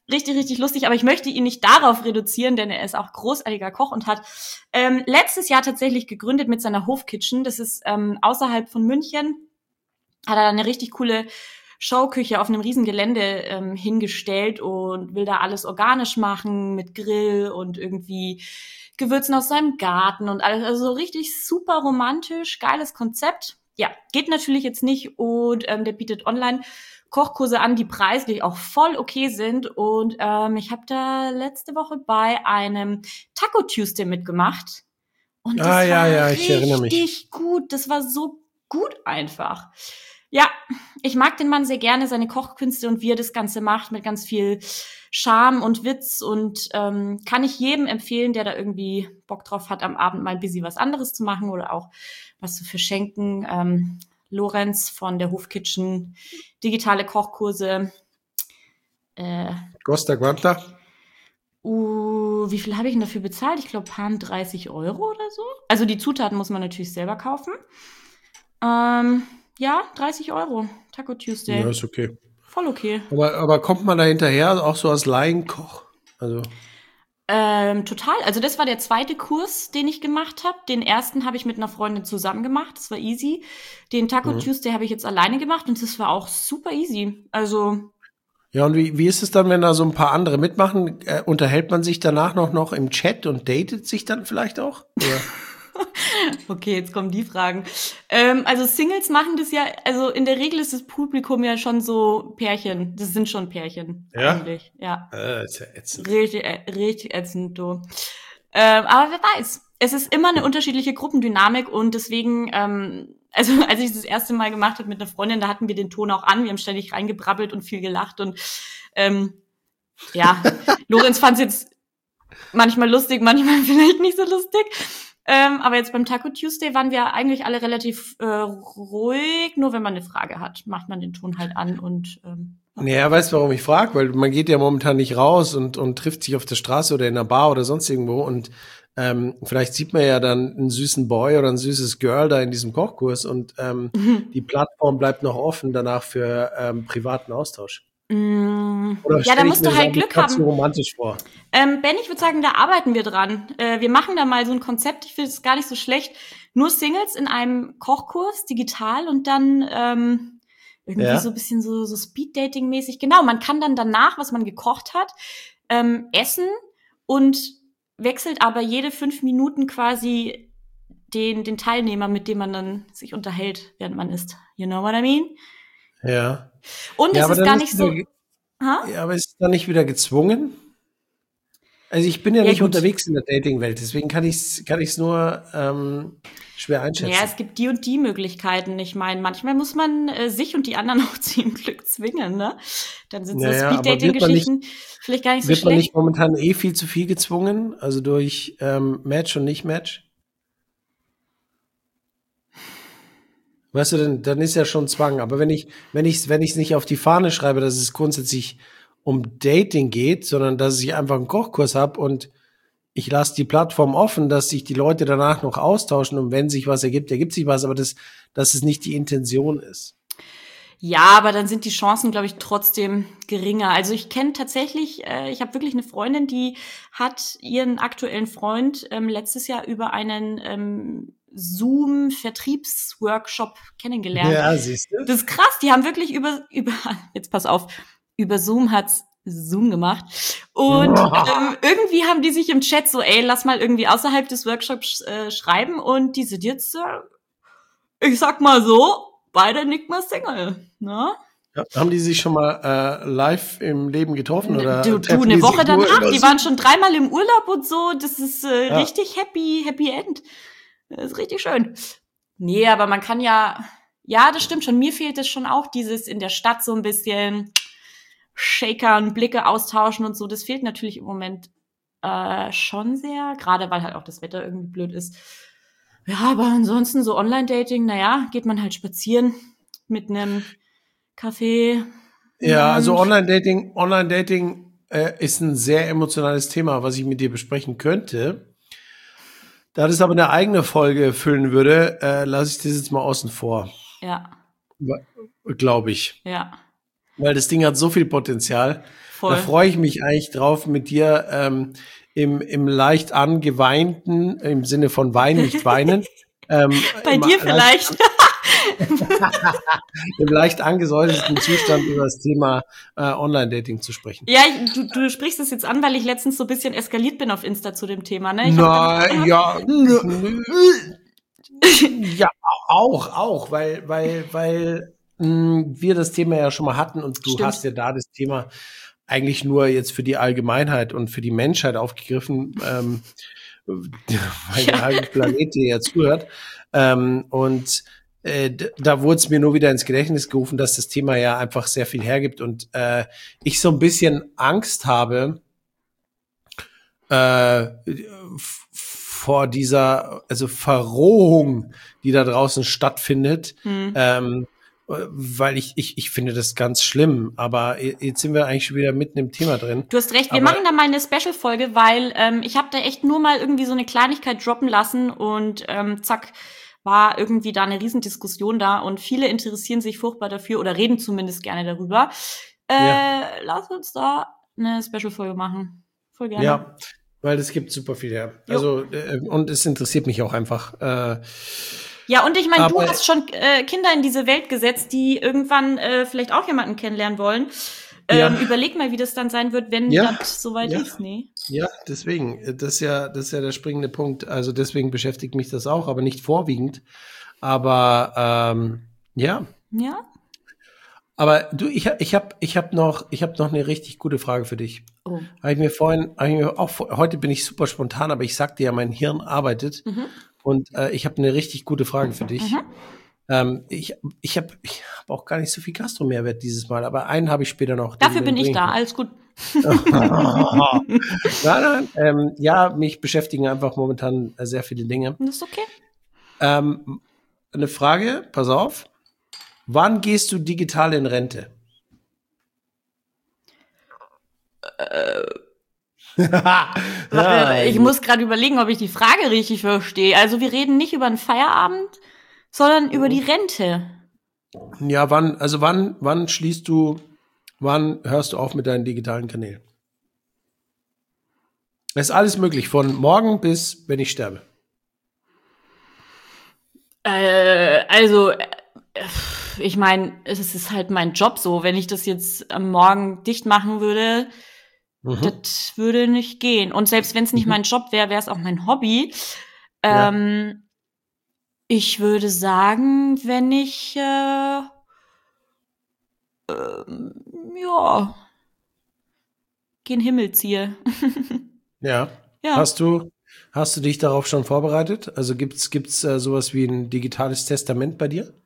richtig, richtig lustig, aber ich möchte ihn nicht darauf reduzieren, denn er ist auch großartiger Koch und hat ähm, letztes Jahr tatsächlich gegründet mit seiner Hofkitchen. Das ist ähm, außerhalb von München, hat er eine richtig coole Showküche auf einem riesen Gelände ähm, hingestellt und will da alles organisch machen mit Grill und irgendwie Gewürzen aus seinem Garten und alles. Also so richtig super romantisch, geiles Konzept. Ja, geht natürlich jetzt nicht und ähm, der bietet online Kochkurse an, die preislich auch voll okay sind. Und ähm, ich habe da letzte Woche bei einem Taco Tuesday mitgemacht. Und das Ah, ja, war ja, ich erinnere mich. richtig gut. Das war so gut einfach. Ja, ich mag den Mann sehr gerne, seine Kochkünste und wie er das Ganze macht, mit ganz viel Charme und Witz. Und ähm, kann ich jedem empfehlen, der da irgendwie Bock drauf hat, am Abend mal ein bisschen was anderes zu machen oder auch was zu verschenken. Ähm, Lorenz von der Hofkitchen, digitale Kochkurse. Äh, Costa Quanta? uh, wie viel habe ich denn dafür bezahlt? Ich glaube, paar dreißig Euro oder so. Also die Zutaten muss man natürlich selber kaufen. Ähm, ja, dreißig Euro. Taco Tuesday. Ja, ist okay. Voll okay. Aber, aber kommt man da hinterher auch so als Laienkoch? Also, Ähm, total. Also das war der zweite Kurs, den ich gemacht habe. Den ersten habe ich mit einer Freundin zusammen gemacht. Das war easy. Den Taco Mhm. Tuesday habe ich jetzt alleine gemacht und das war auch super easy. Also ja, und wie, wie ist es dann, wenn da so ein paar andere mitmachen? Äh, unterhält man sich danach noch, noch im Chat und datet sich dann vielleicht auch? Oder? okay, jetzt kommen die Fragen. Ähm, also Singles machen das ja, also in der Regel ist das Publikum ja schon so Pärchen. Das sind schon Pärchen Ja? eigentlich. Ja. Äh, ist ja ätzend. Richtig, äh, richtig ätzend, du. Ähm, aber wer weiß. Es ist immer eine unterschiedliche Gruppendynamik und deswegen, ähm, also als ich das erste Mal gemacht habe mit einer Freundin, da hatten wir den Ton auch an, wir haben ständig reingebrabbelt und viel gelacht und ähm, ja, Lorenz fand es jetzt manchmal lustig, manchmal vielleicht nicht so lustig. Ähm, aber jetzt beim Taco Tuesday waren wir eigentlich alle relativ äh, ruhig, nur wenn man eine Frage hat, macht man den Ton halt an und ähm, Naja, weißt du, warum ich frage? Weil man geht ja momentan nicht raus und, und trifft sich auf der Straße oder in einer Bar oder sonst irgendwo und ähm, vielleicht sieht man ja dann einen süßen Boy oder ein süßes Girl da in diesem Kochkurs und ähm, mhm. die Plattform bleibt noch offen danach für ähm, privaten Austausch. Mm, Oder ja, da stell ich musst mir du das halt eigentlich Glück grad zu haben. romantisch vor? Ähm, Ben, ich würde sagen, da arbeiten wir dran. Äh, wir machen da mal so ein Konzept, ich finde es gar nicht so schlecht. Nur Singles in einem Kochkurs, digital und dann ähm, irgendwie Ja? so ein bisschen so, so Speed-Dating-mäßig. Genau, man kann dann danach, was man gekocht hat, ähm, essen und wechselt aber jede fünf Minuten quasi den, den Teilnehmer, mit dem man dann sich unterhält, während man isst. You know what I mean? Ja. Und Ja, es aber ist dann gar ist nicht so. wieder, Ha? ja, aber ist es dann nicht wieder gezwungen? Also ich bin ja Ja, nicht gut. unterwegs in der Dating-Welt, deswegen kann ich es kann ich's nur ähm, schwer einschätzen. Ja, es gibt die und die Möglichkeiten. Ich meine, manchmal muss man äh, sich und die anderen auch zu ihrem Glück zwingen, ne? Dann sind so Naja, aber wird man nicht, Speed-Dating-Geschichten vielleicht gar nicht so wird man schlecht. nicht momentan eh viel zu viel gezwungen? Also durch ähm, Match und Nicht-Match? Weißt du, dann, dann ist ja schon Zwang. Aber wenn ich, wenn ich, wenn ich es nicht auf die Fahne schreibe, dass es grundsätzlich um Dating geht, sondern dass ich einfach einen Kochkurs habe und ich lasse die Plattform offen, dass sich die Leute danach noch austauschen und wenn sich was ergibt, ergibt sich was, aber das, dass es nicht die Intention ist. Ja, aber dann sind die Chancen, glaube ich, trotzdem geringer. Also ich kenne tatsächlich, äh, ich habe wirklich eine Freundin, die hat ihren aktuellen Freund ähm, letztes Jahr über einen ähm, Zoom-Vertriebsworkshop kennengelernt. Ja, siehst du? Das ist krass, die haben wirklich über, über, jetzt pass auf, über Zoom hat's Zoom gemacht. Und ähm, irgendwie haben die sich im Chat so, ey, lass mal irgendwie außerhalb des Workshops äh, schreiben. Und die sind jetzt, äh, ich sag mal so, beide nicht mehr Single. Ne? Ja, haben die sich schon mal äh, live im Leben getroffen oder Du, du treffen eine die Woche sich nur danach, über die Zoom? waren schon dreimal im Urlaub und so. Das ist äh, Ja. richtig happy, happy end. Das ist richtig schön. Nee, aber man kann ja, ja, das stimmt schon. Mir fehlt es schon auch, dieses in der Stadt so ein bisschen Shakern, Blicke austauschen und so. Das fehlt natürlich im Moment äh, schon sehr, gerade weil halt auch das Wetter irgendwie blöd ist. Ja, aber ansonsten so Online-Dating, naja, geht man halt spazieren mit einem Kaffee. in der Ja, also Hand. Online-Dating, Online-Dating äh, ist ein sehr emotionales Thema, was ich mit dir besprechen könnte. Da das aber eine eigene Folge füllen würde, äh, lasse ich das jetzt mal außen vor, Ja, glaube ich. ja. Weil das Ding hat so viel Potenzial. voll. Da freue ich mich eigentlich drauf, mit dir ähm, im, im leicht angeweinten, im Sinne von Wein, nicht weinen. ähm, Bei dir vielleicht. Im leicht angesäuselten Zustand über das Thema äh, Online-Dating zu sprechen. Ja, du, du sprichst es jetzt an, weil ich letztens so ein bisschen eskaliert bin auf Insta zu dem Thema, ne? Ich Nein, ja, ja, auch, auch, weil, weil, weil mh, wir das Thema ja schon mal hatten und du Stimmt. hast ja da das Thema eigentlich nur jetzt für die Allgemeinheit und für die Menschheit aufgegriffen, ähm, weil Ja. der halbe Planet dir ja zuhört. Ähm, und äh, d- da wurde es mir nur wieder ins Gedächtnis gerufen, dass das Thema ja einfach sehr viel hergibt und äh, ich so ein bisschen Angst habe äh, f- vor dieser also Verrohung, die da draußen stattfindet. Hm. Ähm, weil ich, ich, ich finde das ganz schlimm, aber jetzt sind wir eigentlich schon wieder mitten im Thema drin. Du hast recht, wir Aber- machen da mal eine Special-Folge, weil ähm, ich habe da echt nur mal irgendwie so eine Kleinigkeit droppen lassen und ähm, zack, war irgendwie da eine Riesendiskussion da und viele interessieren sich furchtbar dafür oder reden zumindest gerne darüber. Äh, Ja. Lass uns da eine Special-Folge machen. Voll gerne. Ja, weil es gibt super viel her. Jo. Also, äh, und es interessiert mich auch einfach. Äh, Ja, und ich meine, du Aber- hast schon äh, Kinder in diese Welt gesetzt, die irgendwann äh, vielleicht auch jemanden kennenlernen wollen. Ähm, Ja. Überleg mal, wie das dann sein wird, wenn Ja. das soweit Ja. ist. Nee. ja, deswegen, äh, das ist ja, das ist ja der springende Punkt. Also deswegen beschäftigt mich das auch, aber nicht vorwiegend. Aber ähm, ja, Ja? aber du, ich, ich habe ich hab noch, ich hab noch eine richtig gute Frage für dich. Oh. Habe ich mir vorhin, hab ich mir auch, vor- heute bin ich super spontan, aber ich sagte ja, mein Hirn arbeitet. Mhm. Und äh, ich habe eine richtig gute Frage für dich. Mhm. Ähm, ich ich habe ich hab auch gar nicht so viel Gastro-Mehrwert dieses Mal, aber einen habe ich später noch. Dafür den- bin ich den da, bring alles gut. nein, nein, ähm, ja, mich beschäftigen einfach momentan äh, sehr viele Dinge. Das ist okay. Ähm, eine Frage, pass auf. Wann gehst du digital in Rente? Äh, ich muss gerade überlegen, ob ich die Frage richtig verstehe. Also wir reden nicht über einen Feierabend, sondern über die Rente. Ja, wann, also wann, wann schließt du, wann hörst du auf mit deinen digitalen Kanälen? Es ist alles möglich, von morgen bis wenn ich sterbe. Äh, also, äh, ich meine, es ist halt mein Job so. Wenn ich das jetzt am Morgen dicht machen würde, Mhm. das würde nicht gehen. Und selbst wenn es nicht Mhm. mein Job wäre, wäre es auch mein Hobby. Ja. Ähm, ich würde sagen, wenn ich äh, ähm, ja gen Himmel ziehe. Ja. Ja. Hast du, hast du dich darauf schon vorbereitet? Also gibt's, gibt's äh, sowas wie ein digitales Testament bei dir?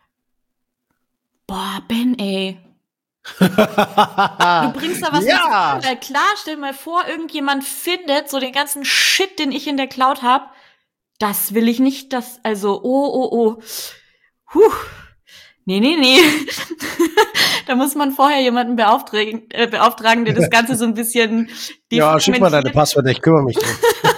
Boah, Ben, ey. Du bringst da was Ja. ins Spiel, weil klar, stell dir mal vor, irgendjemand findet so den ganzen Shit, den ich in der Cloud hab. Das will ich nicht, das, also, oh, oh, oh. Huh. Nee, nee, nee. Da muss man vorher jemanden beauftragen, äh, beauftragen, der das Ganze so ein bisschen Ja, schick mal deine defragmentiert. Passwörter, ich kümmere mich drum.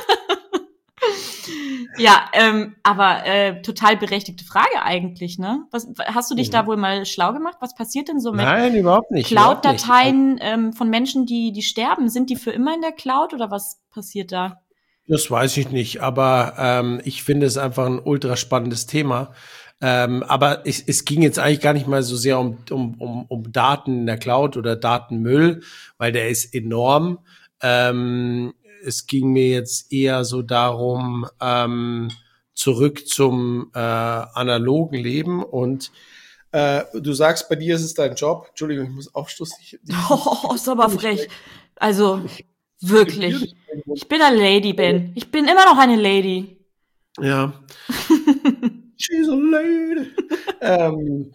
Ja, ähm, aber äh, total berechtigte Frage eigentlich, ne? Was, hast du dich Mhm. da wohl mal schlau gemacht? Was passiert denn so mit Nein, überhaupt nicht. überhaupt nicht. Cloud-Dateien ähm, von Menschen, die die sterben? Sind die für immer in der Cloud oder was passiert da? Das weiß ich nicht, aber ähm, ich finde es einfach ein ultra spannendes Thema. Ähm, aber es, es ging jetzt eigentlich gar nicht mal so sehr um, um, um, um Daten in der Cloud oder Datenmüll, weil der ist enorm. Ähm, es ging mir jetzt eher so darum, ähm, zurück zum äh, analogen Leben. Und äh, du sagst, bei dir ist es dein Job. Entschuldigung, ich muss aufstoßen. Ich, ich, Oh, ist aber frech. Also, wirklich. Ich bin eine Lady, Ben. Ich bin immer noch eine Lady. Ja. She's a lady. ähm.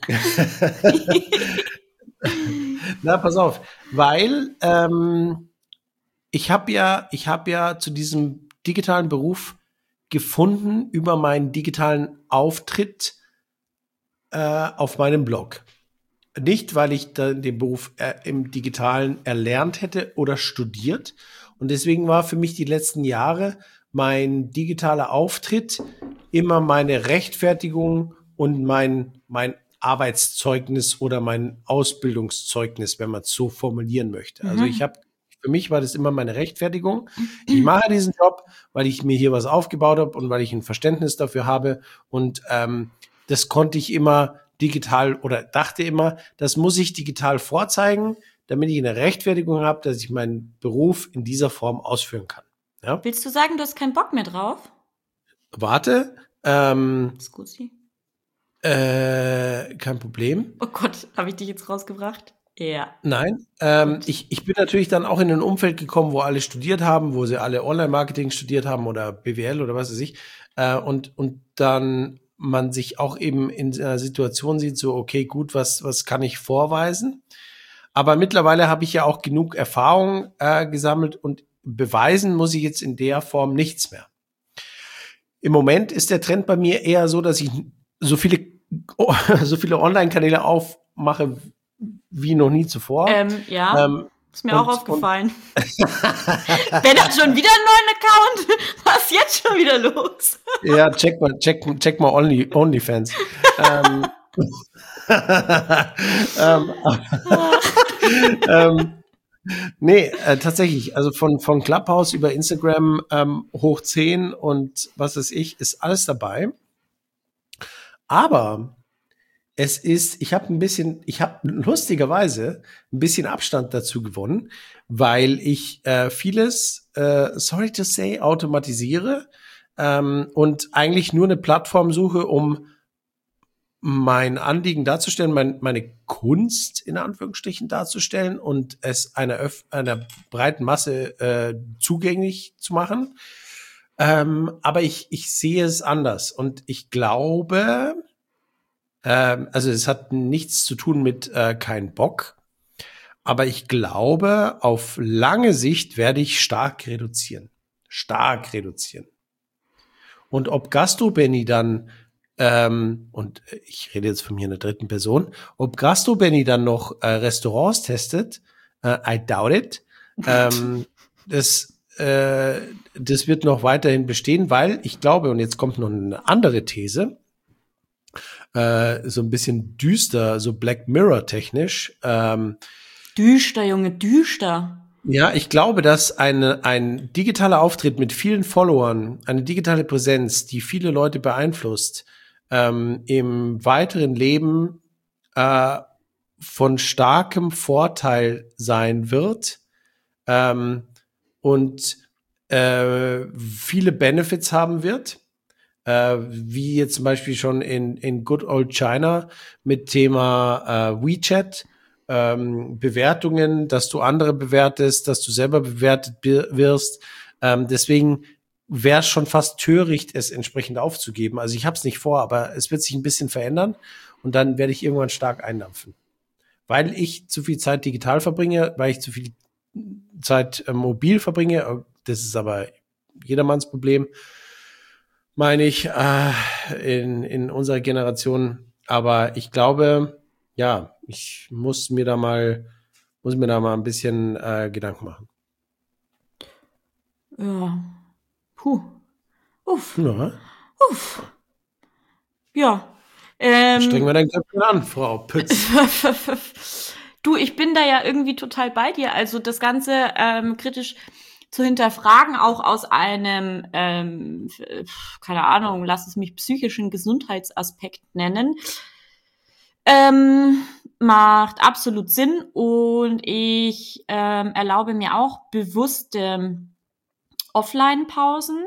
Na, pass auf, weil ähm, ich habe ja, ich habe ja zu diesem digitalen Beruf gefunden über meinen digitalen Auftritt äh, auf meinem Blog. Nicht, weil ich dann den Beruf äh, im Digitalen erlernt hätte oder studiert. Und deswegen war für mich die letzten Jahre mein digitaler Auftritt immer meine Rechtfertigung und mein, mein Arbeitszeugnis oder mein Ausbildungszeugnis, wenn man es so formulieren möchte. Mhm. Also ich habe, für mich war das immer meine Rechtfertigung. Ich mache diesen Job, weil ich mir hier was aufgebaut habe und weil ich ein Verständnis dafür habe. Und ähm, das konnte ich immer digital oder dachte immer, das muss ich digital vorzeigen, damit ich eine Rechtfertigung habe, dass ich meinen Beruf in dieser Form ausführen kann. Ja? Willst du sagen, du hast keinen Bock mehr drauf? Warte, ähm, Scusi. äh, kein Problem. Oh Gott, habe ich dich jetzt rausgebracht? Ja. Nein, ähm, Gut. ich, ich bin natürlich dann auch in ein Umfeld gekommen, wo alle studiert haben, wo sie alle Online-Marketing studiert haben oder B W L oder was weiß ich. Äh, und, und dann man sich auch eben in einer Situation sieht, so, okay, gut, was, was kann ich vorweisen? Aber mittlerweile habe ich ja auch genug Erfahrung äh, gesammelt und beweisen muss ich jetzt in der Form nichts mehr. Im Moment ist der Trend bei mir eher so, dass ich so viele, so viele Online-Kanäle aufmache wie noch nie zuvor. Ähm, ja, Ähm, ist mir und- auch aufgefallen. Ben hat schon wieder einen neuen Account. Was ist jetzt schon wieder los? Ja, check mal, check, check mal Only, OnlyFans. ähm, ähm, ähm, nee, äh, tatsächlich, also von, von Clubhouse über Instagram ähm, hoch zehn und was weiß ich, ist alles dabei. Aber es ist, ich habe ein bisschen, ich habe lustigerweise ein bisschen Abstand dazu gewonnen, weil ich äh, vieles, äh, sorry to say, automatisiere ähm, und eigentlich nur eine Plattform suche, um mein Anliegen darzustellen, mein, meine Kunst in Anführungsstrichen darzustellen und es einer, Öff einer breiten Masse äh, zugänglich zu machen. Ähm, aber ich, ich sehe es anders und ich glaube, ähm, also es hat nichts zu tun mit äh, kein Bock, aber ich glaube, auf lange Sicht werde ich stark reduzieren. Stark reduzieren. Und ob Gastro Benny dann, ähm, und ich rede jetzt von mir in der dritten Person, ob Gastro Benny dann noch äh, Restaurants testet, äh, I doubt it. ähm, das, äh, das wird noch weiterhin bestehen, weil ich glaube, und jetzt kommt noch eine andere These, äh, so ein bisschen düster, so Black Mirror technisch. Ähm, Düster, Junge, düster. ja, ich glaube, dass eine, ein digitaler Auftritt mit vielen Followern, eine digitale Präsenz, die viele Leute beeinflusst, ähm, im weiteren Leben äh, von starkem Vorteil sein wird ähm, und äh, viele Benefits haben wird. Äh, wie jetzt zum Beispiel schon in, in Good Old China mit Thema äh, WeChat, ähm, Bewertungen, dass du andere bewertest, dass du selber bewertet bi- wirst. Ähm, deswegen wäre es schon fast töricht, es entsprechend aufzugeben. Also ich habe es nicht vor, aber es wird sich ein bisschen verändern und dann werde ich irgendwann stark eindampfen. Weil ich zu viel Zeit digital verbringe, weil ich zu viel Zeit äh, mobil verbringe, das ist aber jedermanns Problem, meine ich, äh, in, in unserer Generation. Aber ich glaube, ja, ich muss mir da mal, muss mir da mal ein bisschen äh, Gedanken machen. Ja. Puh. Uff. Ja, Uff. Ja. Ähm, strengen wir dein Köpfchen an, Frau Pütz. Du, ich bin da ja irgendwie total bei dir. Also das Ganze ähm, kritisch zu hinterfragen, auch aus einem, ähm, f- keine Ahnung, lass es mich psychischen Gesundheitsaspekt nennen, ähm, macht absolut Sinn. Und ich ähm, erlaube mir auch bewusste Offline-Pausen,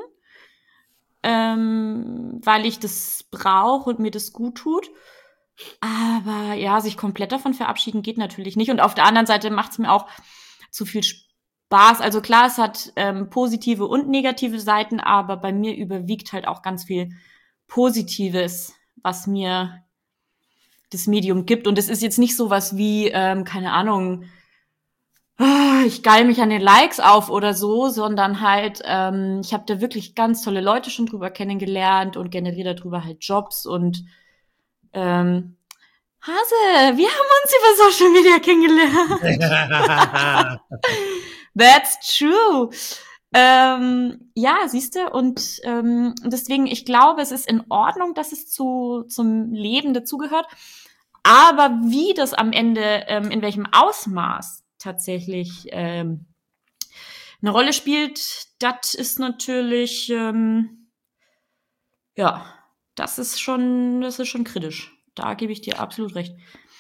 ähm, weil ich das brauche und mir das gut tut. Aber ja, sich komplett davon verabschieden geht natürlich nicht. Und auf der anderen Seite macht es mir auch zu viel Spaß. Also klar, es hat ähm, positive und negative Seiten, aber bei mir überwiegt halt auch ganz viel Positives, was mir das Medium gibt. Und es ist jetzt nicht so was wie, ähm, keine Ahnung, ah, ich geil mich an den Likes auf oder so, sondern halt, ähm, ich habe da wirklich ganz tolle Leute schon drüber kennengelernt und generiere darüber halt Jobs und ähm, Hase, wir haben uns über Social Media kennengelernt. That's true. Ähm, ja, siehst du, und ähm, deswegen, ich glaube, es ist in Ordnung, dass es zu zum Leben dazugehört. Aber wie das am Ende, ähm, in welchem Ausmaß tatsächlich ähm, eine Rolle spielt, das ist natürlich, ähm, ja, das ist schon, das ist schon kritisch. Da gebe ich dir absolut recht.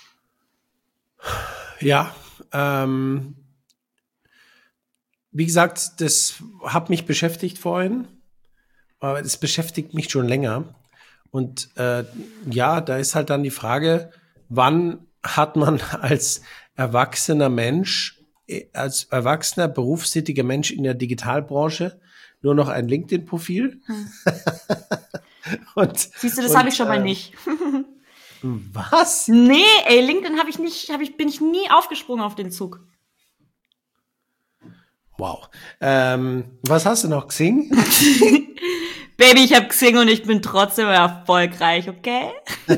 Ja, ähm, wie gesagt, das hat mich beschäftigt vorhin, aber es beschäftigt mich schon länger. Und äh, ja, da ist halt dann die Frage, wann hat man als erwachsener Mensch, äh, als erwachsener, berufstätiger Mensch in der Digitalbranche nur noch ein LinkedIn-Profil? Hm. und, Siehst du, das und, habe ich schon mal äh, nicht. Was? Nee, ey, LinkedIn habe ich nicht, habe ich, bin ich nie aufgesprungen auf den Zug. Wow. Ähm, was hast du noch, Xing? Baby, ich habe Xing und ich bin trotzdem erfolgreich, okay?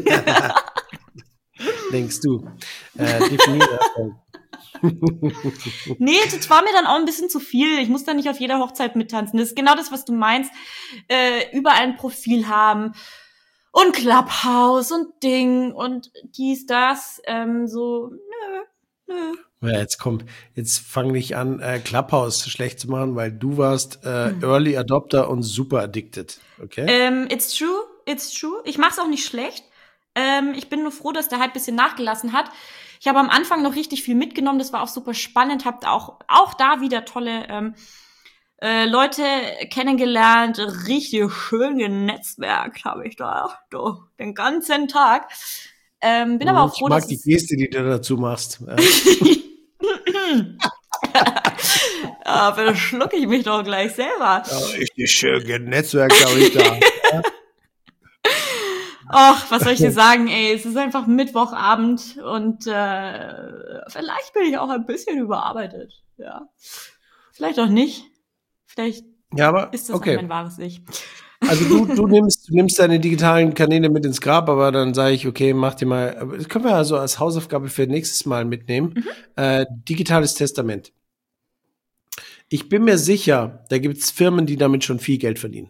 Denkst du? Äh, definiere Erfolg. Nee, das war mir dann auch ein bisschen zu viel. Ich muss da nicht auf jeder Hochzeit mittanzen. Das ist genau das, was du meinst. Äh, überall ein Profil haben und Clubhouse und Ding und dies, das. Ähm, so, nö, nö. Ja, jetzt kommt, jetzt fang nicht an, äh, Clubhouse schlecht zu machen, weil du warst äh, Early Adopter und super addicted, okay? Ähm, it's true, it's true. Ich mach's auch nicht schlecht. Ähm, ich bin nur froh, dass der Hype ein bisschen nachgelassen hat. Ich habe am Anfang noch richtig viel mitgenommen. Das war auch super spannend. Habt auch auch da wieder tolle ähm, äh, Leute kennengelernt. Richtig schön genetzwerkt habe ich da do, den ganzen Tag. Ähm, bin aber auch Ich froh, mag dass die es Geste, die du dazu machst. Ja. ja, verschlucke ich mich doch gleich selber. Ja, richtig schön genetzwerkt habe ich da. Ach, was soll ich dir sagen, ey, es ist einfach Mittwochabend und äh, vielleicht bin ich auch ein bisschen überarbeitet, ja. Vielleicht auch nicht. Vielleicht Ja, aber ist das okay. auch mein wahres Ich. Also du, du nimmst, du nimmst deine digitalen Kanäle mit ins Grab, aber dann sage ich, okay, mach dir mal, aber das können wir also als Hausaufgabe für nächstes Mal mitnehmen. Mhm. Äh, digitales Testament. Ich bin mir sicher, da gibt's Firmen, die damit schon viel Geld verdienen.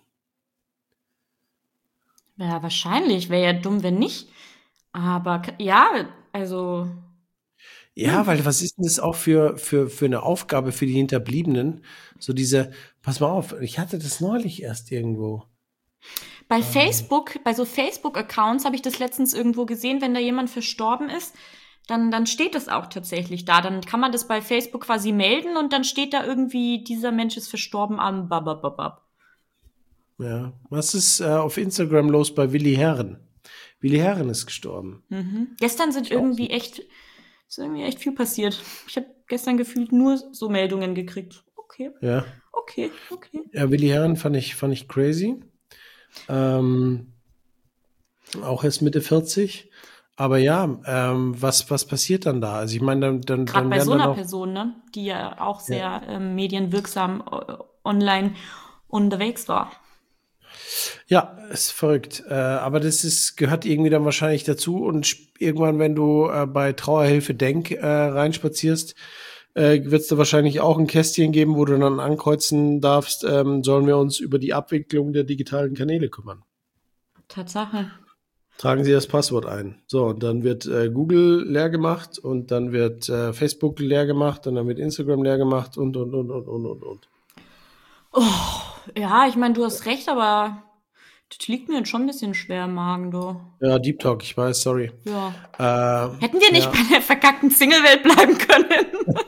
Ja, wahrscheinlich. Wäre ja dumm, wenn nicht. Aber k- ja, also. Ja, Hm. weil was ist denn das auch für, für, für eine Aufgabe für die Hinterbliebenen? So diese, pass mal auf, ich hatte das neulich erst irgendwo. Bei Facebook, bei so Facebook-Accounts habe ich das letztens irgendwo gesehen, wenn da jemand verstorben ist, dann, dann steht das auch tatsächlich da. Dann kann man das bei Facebook quasi melden und dann steht da irgendwie, dieser Mensch ist verstorben am Babababab. Ja. Was ist äh, auf Instagram los bei Willi Herren? Willi Herren ist gestorben. Mhm. Gestern sind Ich auch irgendwie echt, ist irgendwie echt viel passiert. Ich habe gestern gefühlt nur so Meldungen gekriegt. Okay, Ja. okay, okay. Ja, Willi Herren fand ich, fand ich crazy. Ähm, auch erst Mitte vierzig. Aber ja, ähm, was, was passiert dann da? Also ich meine, dann, dann, Gerade dann bei werden so dann einer auch, Person, ne, die ja auch sehr ähm, medienwirksam äh, online unterwegs war. ja, ist verrückt. Äh, aber das ist, gehört irgendwie dann wahrscheinlich dazu. Und sp- irgendwann, wenn du äh, bei Trauerhilfe Denk äh, reinspazierst, äh, wird es da wahrscheinlich auch ein Kästchen geben, wo du dann ankreuzen darfst, ähm, sollen wir uns über die Abwicklung der digitalen Kanäle kümmern. Tatsache. Tragen Sie das Passwort ein. So, und dann wird äh, Google leer gemacht und dann wird äh, Facebook leer gemacht und dann wird Instagram leer gemacht und, und, und, und, und, und, und. Oh, ja, ich meine, du hast recht, aber das liegt mir jetzt schon ein bisschen schwer im Magen, du. Ja, Deep Talk, ich weiß, sorry. Ja. Äh, Hätten wir nicht ja. bei der verkackten Single-Welt bleiben können?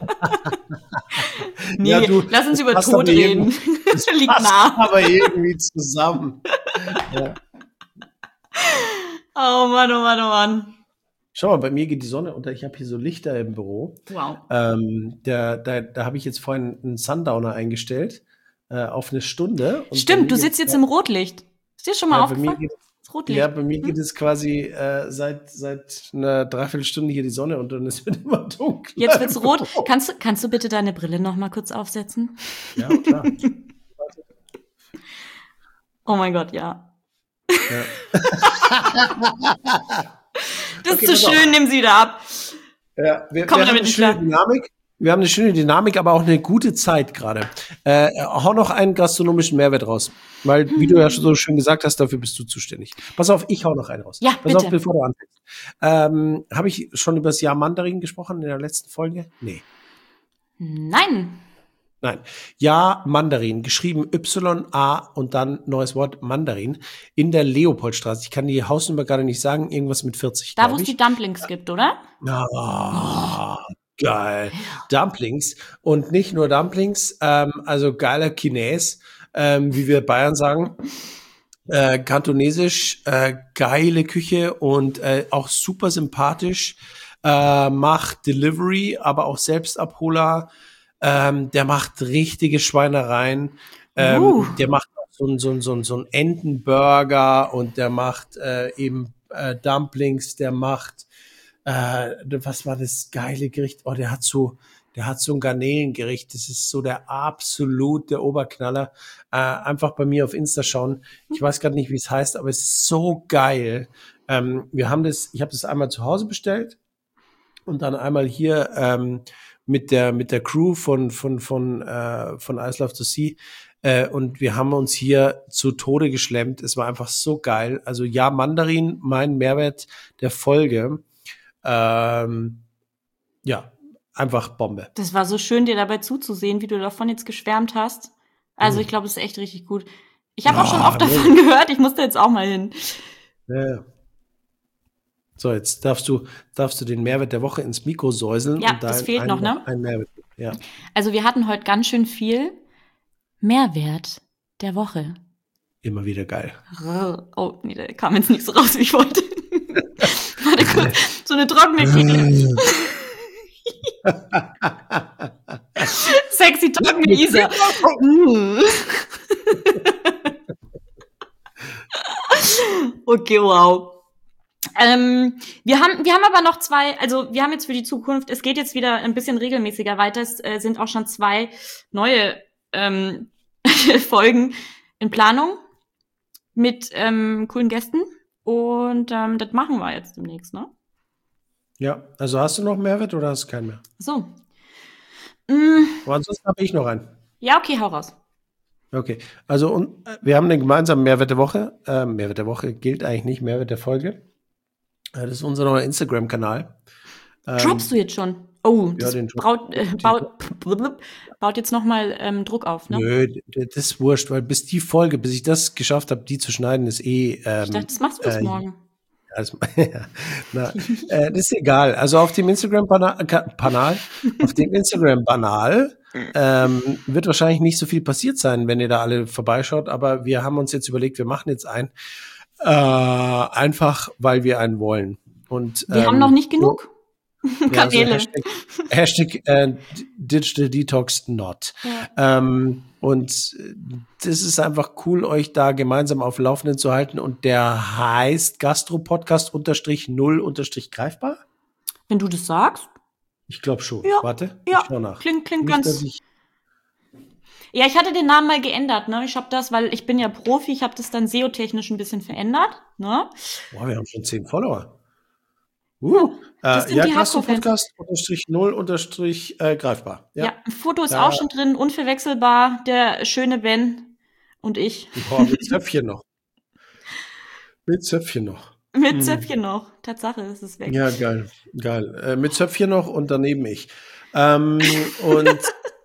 Nee, Ja, du, lass uns das über passt Tod aber reden. irgendwie- Das liegt Passt nah. aber irgendwie zusammen. Ja. Oh Mann, oh Mann, oh Mann. Schau mal, bei mir geht die Sonne unter. Ich habe hier so Lichter im Büro. Wow. Ähm, da da, da habe ich jetzt vorhin einen Sundowner eingestellt äh, auf eine Stunde. Und bei Stimmt, mir du geht's- sitzt jetzt im Rotlicht. Ist dir schon mal ja, bei mir aufgefallen? geht, Das Rotlicht. ja, bei mir geht es quasi äh, seit seit einer Dreiviertelstunde hier die Sonne und dann ist es immer dunkel. Jetzt wird's rot. Kannst du, kannst du bitte deine Brille noch mal kurz aufsetzen? Ja, klar. Oh mein Gott, ja. Ja. Das Okay, ist zu pass auf. schön, nimm sie wieder ab. Ja, wir, Komm wir haben damit eine nicht schöne klar. Dynamik. Wir haben eine schöne Dynamik, aber auch eine gute Zeit gerade. Äh, hau noch einen gastronomischen Mehrwert raus. Weil, wie du ja schon so schön gesagt hast, dafür bist du zuständig. Pass auf, ich hau noch einen raus. Ja, Pass bitte. auf, bevor du anfängst. Ähm, habe ich schon über das Jahr Mandarin gesprochen in der letzten Folge? Nee. Nein. Nein. Ja, Mandarin, geschrieben Y A und dann neues Wort Mandarin in der Leopoldstraße. Ich kann die Hausnummer gerade nicht sagen, irgendwas mit vierzig, Da, wo glaube es ich. die Dumplings gibt, oder? Ah, geil. Dumplings. Und nicht nur Dumplings, ähm, also geiler Chines, ähm, wie wir Bayern sagen. Äh, kantonesisch, äh, geile Küche und äh, auch super sympathisch. Äh, macht Delivery, aber auch Selbstabholer. Ähm, der macht richtige Schweinereien. Ähm, Uh. Der macht auch so ein so ein so ein so ein Entenburger und der macht äh, eben äh, Dumplings. Der macht äh, was war das geile Gericht? Oh, der hat so, der hat so ein Garnelengericht. Das ist so der absolute Oberknaller. Äh, einfach bei mir auf Insta schauen. Ich weiß gerade nicht, wie es heißt, aber es ist so geil. Ähm, wir haben das, ich habe das einmal zu Hause bestellt und dann einmal hier ähm, mit der mit der Crew von von von äh, von Ice Love to See. Äh, und wir haben uns hier zu Tode geschlemmt. Es war einfach so geil. Also ja, Mandarin, mein Mehrwert der Folge. Ähm, ja, einfach Bombe. Das war so schön, dir dabei zuzusehen, wie du davon jetzt geschwärmt hast. Also ich glaube, es ist echt richtig gut. Ich habe auch schon Ja, oft davon nee. gehört. Ich musste jetzt auch mal hin. Ja, ja. So, jetzt darfst du, darfst du den Mehrwert der Woche ins Mikro säuseln Ja, und da das ein, fehlt ein, noch, ne? ein Mehrwert. Ja. Also wir hatten heute ganz schön viel Mehrwert der Woche. Immer wieder geil. Oh, nee, der kam jetzt nicht so raus, wie ich wollte. Warte kurz, so eine trockene Kehle. Sexy trockene Isa. Okay, wow. Ähm, wir haben, wir haben aber noch zwei, also wir haben jetzt für die Zukunft, es geht jetzt wieder ein bisschen regelmäßiger weiter, es äh, sind auch schon zwei neue ähm, Folgen in Planung mit ähm, coolen Gästen und ähm, das machen wir jetzt demnächst, ne? Ja, also hast du noch Mehrwert oder hast du keinen mehr? So. Mm, Aber ansonsten habe ich noch einen. ja, okay, hau raus. Okay, also und, äh, wir haben einen gemeinsamen Mehrwert der Woche. Äh, Mehrwert der Woche gilt eigentlich nicht, Mehrwert der Folge. Äh, das ist unser neuer Instagram-Kanal. Ähm, Droppst du jetzt schon? Oh, ja, das den Drop- braut, äh, baut, baut jetzt nochmal ähm, Druck auf, ne? Nö, d- d- das ist wurscht, weil bis die Folge, bis ich das geschafft habe, die zu schneiden, ist eh. Ähm, Ich dachte, das machst du bis äh, morgen. Also, na, äh, das ist egal. Also auf dem Instagram-Kanal, auf dem Instagram-Banal ähm, wird wahrscheinlich nicht so viel passiert sein, wenn ihr da alle vorbeischaut. Aber wir haben uns jetzt überlegt, wir machen jetzt einen, äh, einfach, weil wir einen wollen. Und Wir ähm, haben noch nicht genug ja, also Kanäle. Hashtag, Hashtag äh, Digital Detox not. Ja. Ähm, und das ist einfach cool, euch da gemeinsam auf dem Laufenden zu halten. Und der heißt Gastro-Podcast unterstrich null unterstrich greifbar. Wenn du das sagst. Ich glaube schon. Ja, Warte, ja, ich schau nach. klingt, klingt Nicht, dass ganz. ich, Ja, ich hatte den Namen mal geändert, ne? Ich habe das, weil ich bin ja Profi, ich habe das dann S E O-technisch ein bisschen verändert, ne? boah, wir haben schon zehn Follower. Uh, das äh, sind ja, die Hardcore-Fans. Gastro-Podcast unterstrich null unterstrich äh, greifbar. Ja, Ja. ein Foto ist Da- auch schon drin, unverwechselbar, der schöne Ben und ich. Boah, mit Zöpfchen noch. Mit Zöpfchen noch. Mit Zöpfchen noch. Tatsache, es ist weg. Ja, geil, geil. Äh, mit Zöpfchen noch und daneben ich. Ähm, und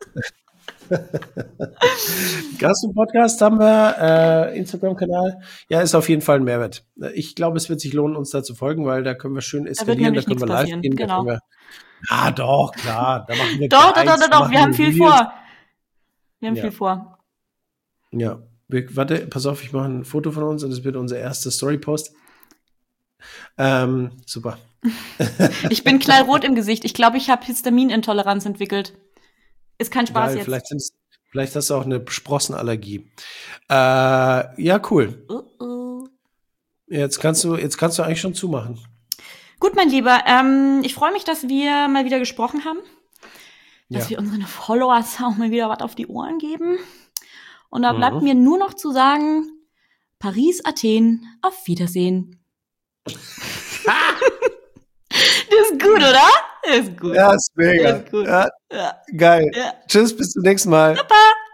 Gastro-Podcast haben wir, äh, Instagram-Kanal. Ja, ist auf jeden Fall ein Mehrwert. Ich glaube, es wird sich lohnen, uns da zu folgen, weil da können wir schön Da wird eskalieren, da nämlich können nichts wir live passieren. gehen. Da Genau. können wir, ah, doch, klar. Da machen wir Doch, doch, Guides, doch, doch, da doch, machen wir haben viel Reels. vor. Wir haben Ja. viel vor. Ja, wir, warte, pass auf, ich mache ein Foto von uns und das wird unser erster Story-Post. Ähm, super. Ich bin knallrot im Gesicht. Ich glaube, ich habe Histaminintoleranz entwickelt. Ist kein Spaß Geil, jetzt. vielleicht, sind's- vielleicht hast du auch eine Sprossenallergie. Äh, ja, cool. Uh -uh. Jetzt kannst du, jetzt kannst du eigentlich schon zumachen. Gut, mein Lieber, ähm, ich freue mich, dass wir mal wieder gesprochen haben. Dass Ja. wir unseren Followers auch mal wieder was auf die Ohren geben. Und da bleibt Mhm. mir nur noch zu sagen, Paris, Athen, auf Wiedersehen. Das ist gut, oder? ist gut. Ja, ist mega. Ist gut. Ja, Ja. geil. Ja. Tschüss, bis zum nächsten Mal. Super.